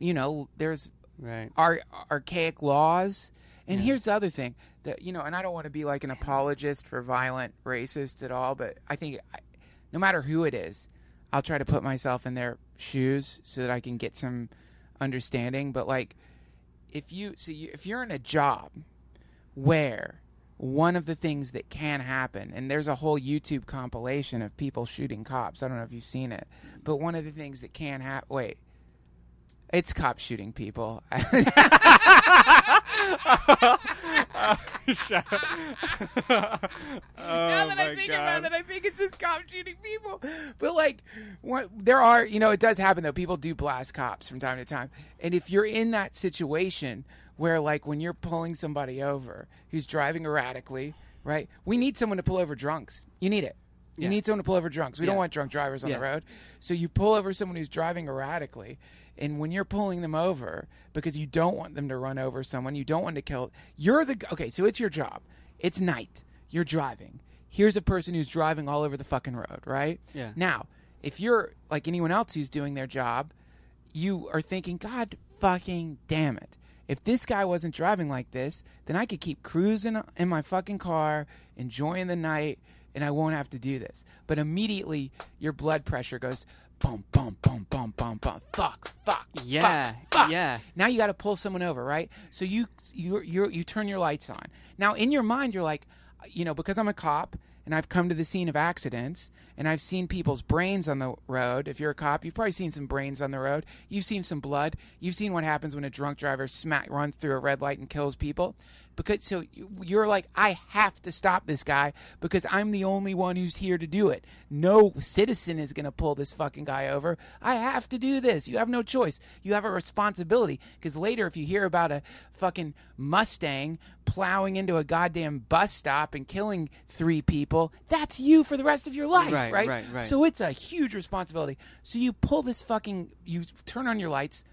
archaic laws, and here's the other thing that and I don't want to be like an apologist for violent racists at all, but I think no matter who it is, I'll try to put myself in their shoes so that I can get some understanding. But if you're in a job where one of the things that can happen, and there's a whole YouTube compilation of people shooting cops. I don't know if you've seen it, but one of the things that can happen. Wait, it's cops shooting people. Shut up. Now that I think about it, I think it's just cops shooting people. But like, there are, it does happen though. People do blast cops from time to time. And if you're in that situation where, like, when you're pulling somebody over who's driving erratically, right? We need someone to pull over drunks. You need it. You need someone to pull over drunks. We don't want drunk drivers on the road. So you pull over someone who's driving erratically. And when you're pulling them over, because you don't want them to run over someone, you don't want to kill, okay, so it's your job. It's night. You're driving. Here's a person who's driving all over the fucking road, right? Yeah. Now, if you're like anyone else who's doing their job, you are thinking, God fucking damn it. If this guy wasn't driving like this, then I could keep cruising in my fucking car, enjoying the night, and I won't have to do this. But immediately, your blood pressure goes, boom, boom, boom, boom, boom, boom. Fuck. Yeah. Now you got to pull someone over, right? So you turn your lights on. Now in your mind, you're like, because I'm a cop and I've come to the scene of accidents and I've seen people's brains on the road. If you're a cop, you've probably seen some brains on the road. You've seen some blood. You've seen what happens when a drunk driver runs through a red light and kills people. So you're like, I have to stop this guy because I'm the only one who's here to do it. No citizen is going to pull this fucking guy over. I have to do this. You have no choice. You have a responsibility, because later if you hear about a fucking Mustang plowing into a goddamn bus stop and killing 3 people, that's you for the rest of your life, right? So it's a huge responsibility. So you pull this you turn on your lights.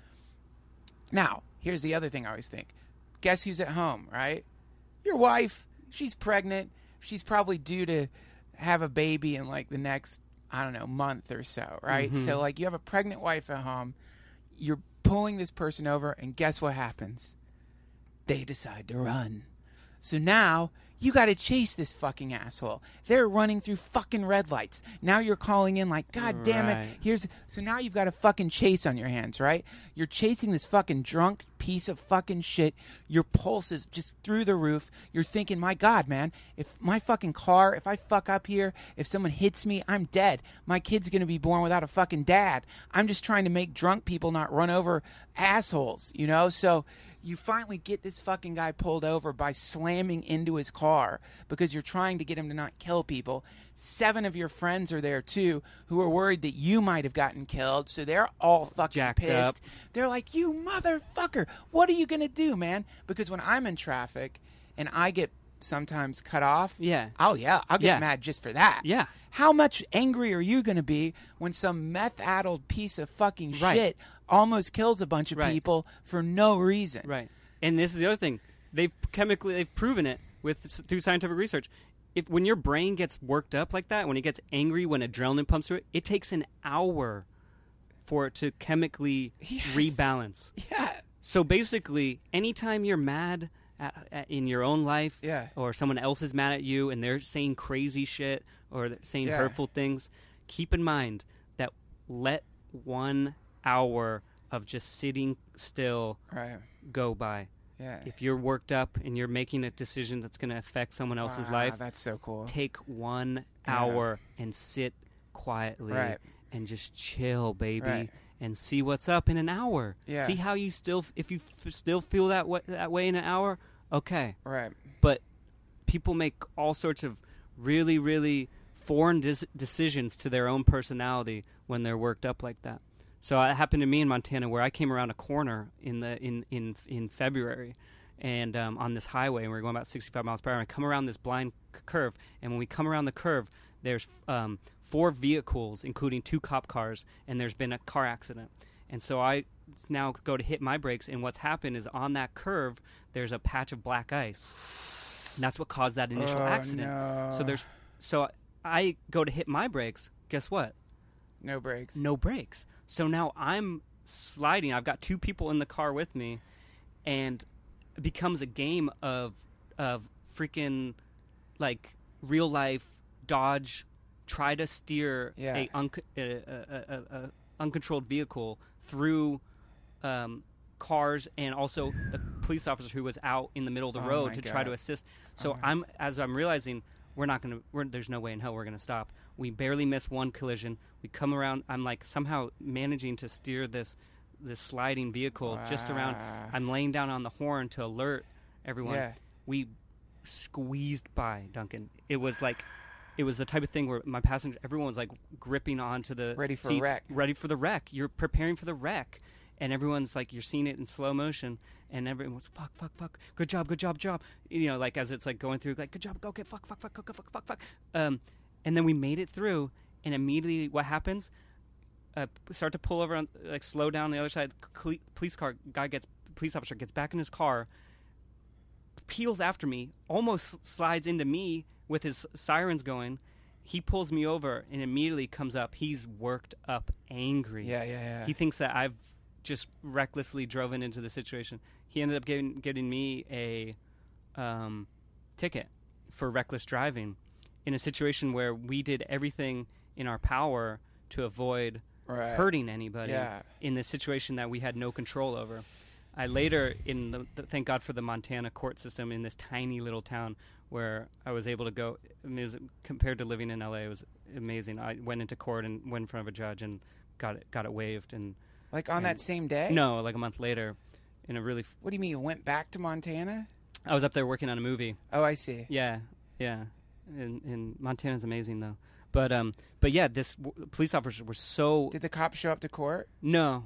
Now, here's the other thing I always think. Guess who's at home, right? Your wife. She's pregnant. She's probably due to have a baby in like the next, month or so, right? Mm-hmm. So like you have a pregnant wife at home. You're pulling this person over, and guess what happens? They decide to run. So now you got to chase this fucking asshole. They're running through fucking red lights. Now you're calling in like, God damn it. So now you've got a fucking chase on your hands, right? You're chasing this fucking drunk piece of fucking shit. Your pulse is just through the roof. You're thinking, my God, man, if my fucking car, if I fuck up here, if someone hits me, I'm dead. My kid's going to be born without a fucking dad. I'm just trying to make drunk people not run over assholes, So you finally get this fucking guy pulled over by slamming into his car because you're trying to get him to not kill people. 7 of your friends are there too who are worried that you might have gotten killed, so they're all fucking jacked pissed. Up. They're like, you motherfucker, what are you going to do, man? Because when I'm in traffic and I get sometimes cut off, I'll get mad just for that. Yeah. How much angry are you going to be when some meth-addled piece of fucking shit almost kills a bunch of people for no reason? Right. And this is the other thing. They've proven it through scientific research. When your brain gets worked up like that, when it gets angry, when adrenaline pumps through it, it takes an hour for it to chemically rebalance. Yeah. So basically, anytime you're mad in your own life, or someone else is mad at you and they're saying crazy shit or saying hurtful things, keep in mind that let 1 hour of just sitting still go by. Yeah. If you're worked up and you're making a decision that's going to affect someone else's life, that's so cool. Take 1 hour and sit quietly and just chill, baby, and see what's up in an hour. Yeah. See how you if you still feel that way in an hour, okay. Right. But people make all sorts of really, really foreign decisions to their own personality when they're worked up like that. So it happened to me in Montana, where I came around a corner in February, and on this highway, and we were going about 65 miles per hour. And I come around this blind curve, and when we come around the curve, there's 4 vehicles, including 2 cop cars, and there's been a car accident. And so I now go to hit my brakes, and what's happened is on that curve, there's a patch of black ice, and that's what caused that initial accident. No. So I go to hit my brakes. Guess what? No brakes. No brakes. So now I'm sliding. I've got 2 people in the car with me, and it becomes a game of freaking like real life dodge, try to steer a uncontrolled vehicle through cars, and also the police officer who was out in the middle of the Oh road my to try to God. assist. So Oh. I'm realizing there's no way in hell we're gonna stop. We barely miss one collision. We come around. I'm like somehow managing to steer this sliding vehicle just around. Wow. I'm laying down on the horn to alert everyone. Yeah. We squeezed by, Duncan. It was the type of thing where my passenger, everyone was like gripping onto the Ready for a seats, wreck. ready for the wreck. You're preparing for the wreck, and everyone's like, you're seeing it in slow motion, and everyone's fuck, good job, you know, like as it's like going through, like good job, go get fuck. And then we made it through, and immediately what happens? Start to pull over, on, like slow down on the other side. Police officer gets back in his car, peels after me, almost slides into me with his sirens going. He pulls me over and immediately comes up. He's worked up, angry. Yeah. He thinks that I've just recklessly driven into the situation. He ended up getting me a ticket for reckless driving in a situation where we did everything in our power to avoid Right. hurting anybody Yeah. in this situation that we had no control over. I later, thank God for the Montana court system in this tiny little town where I was able to go. I mean, compared to living in LA, it was amazing. I went into court and went in front of a judge and got it waived. And Like on that same day? no, like a month later, in a really. What do you mean you went back to Montana? I was up there working on a movie. Oh, I see. Yeah. And Montana's amazing though. But yeah, police officers were so. Did the cops show up to court? No.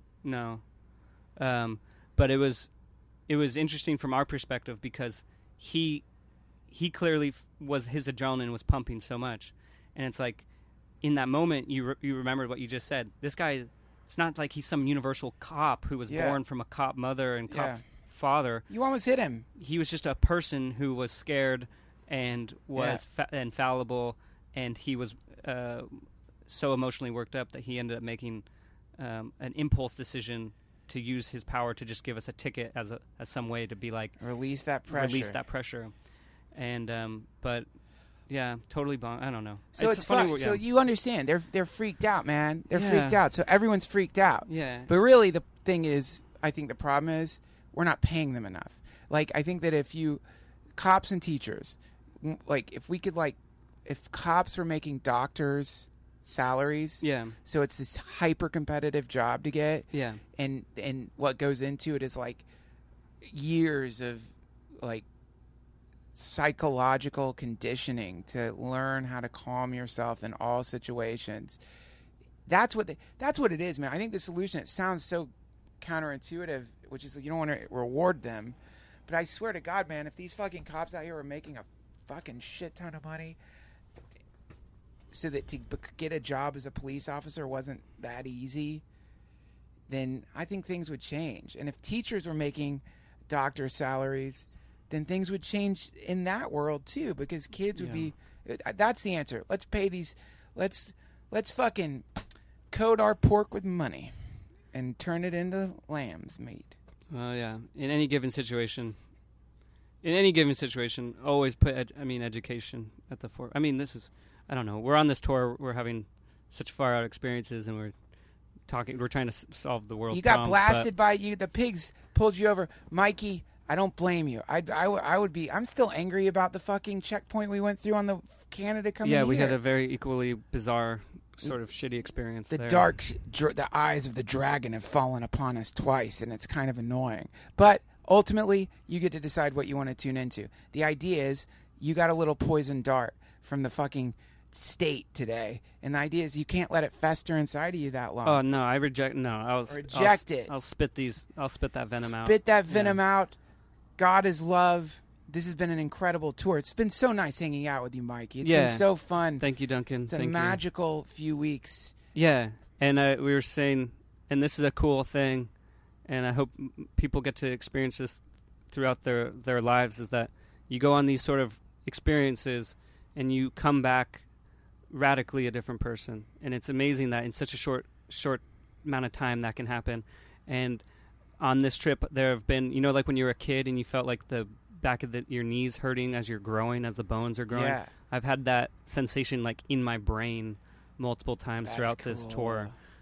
But it was interesting from our perspective because he clearly his adrenaline was pumping so much, and it's like in that moment you remembered what you just said. This guy, it's not like he's some universal cop who was born from a cop mother and cop father. You almost hit him. He was just a person who was scared and was and fallible, and he was so emotionally worked up that he ended up making an impulse decision to use his power to just give us a ticket as some way to be like Release that pressure. And but yeah, totally I don't know. So it's funny. fun. So you understand. They're freaked out, man. They're Yeah. freaked out. So everyone's freaked out. Yeah. But really the thing is, I think the problem is we're not paying them enough. Like I think that if cops and teachers, like if cops were making doctors salaries, so it's this hyper competitive job to get, and what goes into it is like years of like psychological conditioning to learn how to calm yourself in all situations. That's what it is, man. I think the solution, it sounds so counterintuitive, which is like you don't want to reward them, but I swear to God, man, if these fucking cops out here were making a fucking shit ton of money so that to get a job as a police officer wasn't that easy, then I think things would change. And if teachers were making doctor salaries, then things would change in that world too, because kids would be, that's the answer. Let's pay these, let's fucking coat our pork with money and turn it into lamb's meat. Well, yeah. In any given situation, always put education at the fore. I mean, this is, I don't know. We're on this tour. We're having such far out experiences, and we're trying to solve the world's problems. You got blasted by the pigs pulled you over, Mikey. I don't blame you. I would be. I'm still angry about the fucking checkpoint we went through on the Canada coming here. Yeah, we had a very equally bizarre sort of shitty experience. The there. the eyes of the dragon have fallen upon us twice, and it's kind of annoying. But ultimately, you get to decide what you want to tune into. The idea is you got a little poison dart from the fucking state today, and the idea is you can't let it fester inside of you that long. Oh no, I reject. No, I'll reject it. I'll spit that venom out. Spit that venom out. God is love. This has been an incredible tour. It's been so nice hanging out with you, Mikey. It's been so fun. Thank you, Duncan. It's a magical few weeks. Yeah, and we were saying, and this is a cool thing, and I hope people get to experience this throughout their lives, is that you go on these sort of experiences and you come back radically a different person. And it's amazing that in such a short amount of time that can happen. And on this trip, there have been, like when you were a kid and you felt like the back of your knees hurting as you're growing, as the bones are growing. Yeah. I've had that sensation like in my brain multiple times throughout this tour.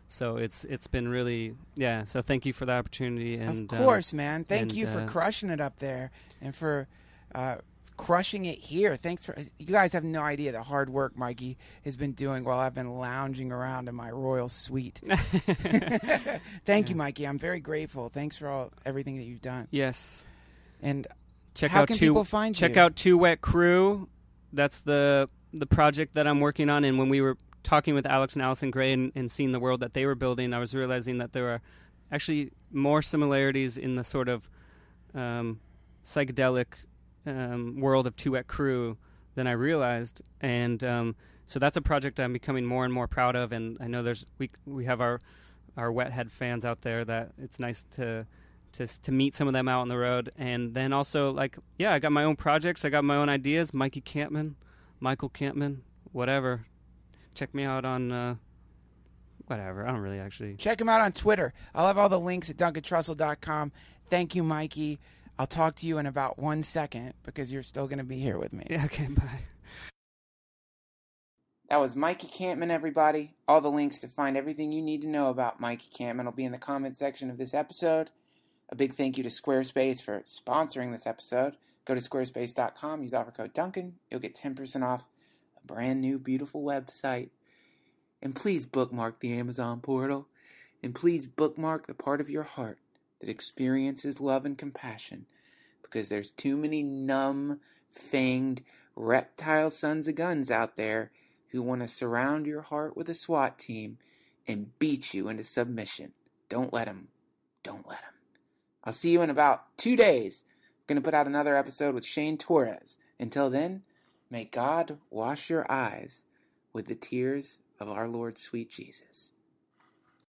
So it's been really, yeah. So thank you for the opportunity. And of course, man. Thank you for crushing it up there and for crushing it here. Thanks for, you guys have no idea the hard work Mikey has been doing while I've been lounging around in my royal suite. Thank you, Mikey. I'm very grateful. Thanks for everything that you've done. Yes. And how can people find you? Check out Two Wet Crew. That's the project that I'm working on. And when we were talking with Alex and Allison Gray and seeing the world that they were building, I was realizing that there are actually more similarities in the sort of psychedelic world of Two Wet Crew than I realized. And so that's a project I'm becoming more and more proud of. And I know we have our Wet Head fans out there that it's nice to meet some of them out on the road. And then also, I got my own projects. I got my own ideas. Michael Campman, whatever. Check me out on whatever. I don't really actually. Check him out on Twitter. I'll have all the links at DuncanTrussell.com. Thank you, Mikey. I'll talk to you in about 1 second because you're still going to be here with me. Yeah, okay, bye. That was Mikey Campman, everybody. All the links to find everything you need to know about Mikey Campman will be in the comment section of this episode. A big thank you to Squarespace for sponsoring this episode. Go to squarespace.com, use offer code Duncan. You'll get 10% off a brand new, beautiful website. And please bookmark the Amazon portal. And please bookmark the part of your heart that experiences love and compassion. Because there's too many numb, fanged, reptile sons of guns out there who want to surround your heart with a SWAT team and beat you into submission. Don't let them. Don't let them. I'll see you in about 2 days. I'm going to put out another episode with Shane Torres. Until then, may God wash your eyes with the tears of our Lord sweet Jesus.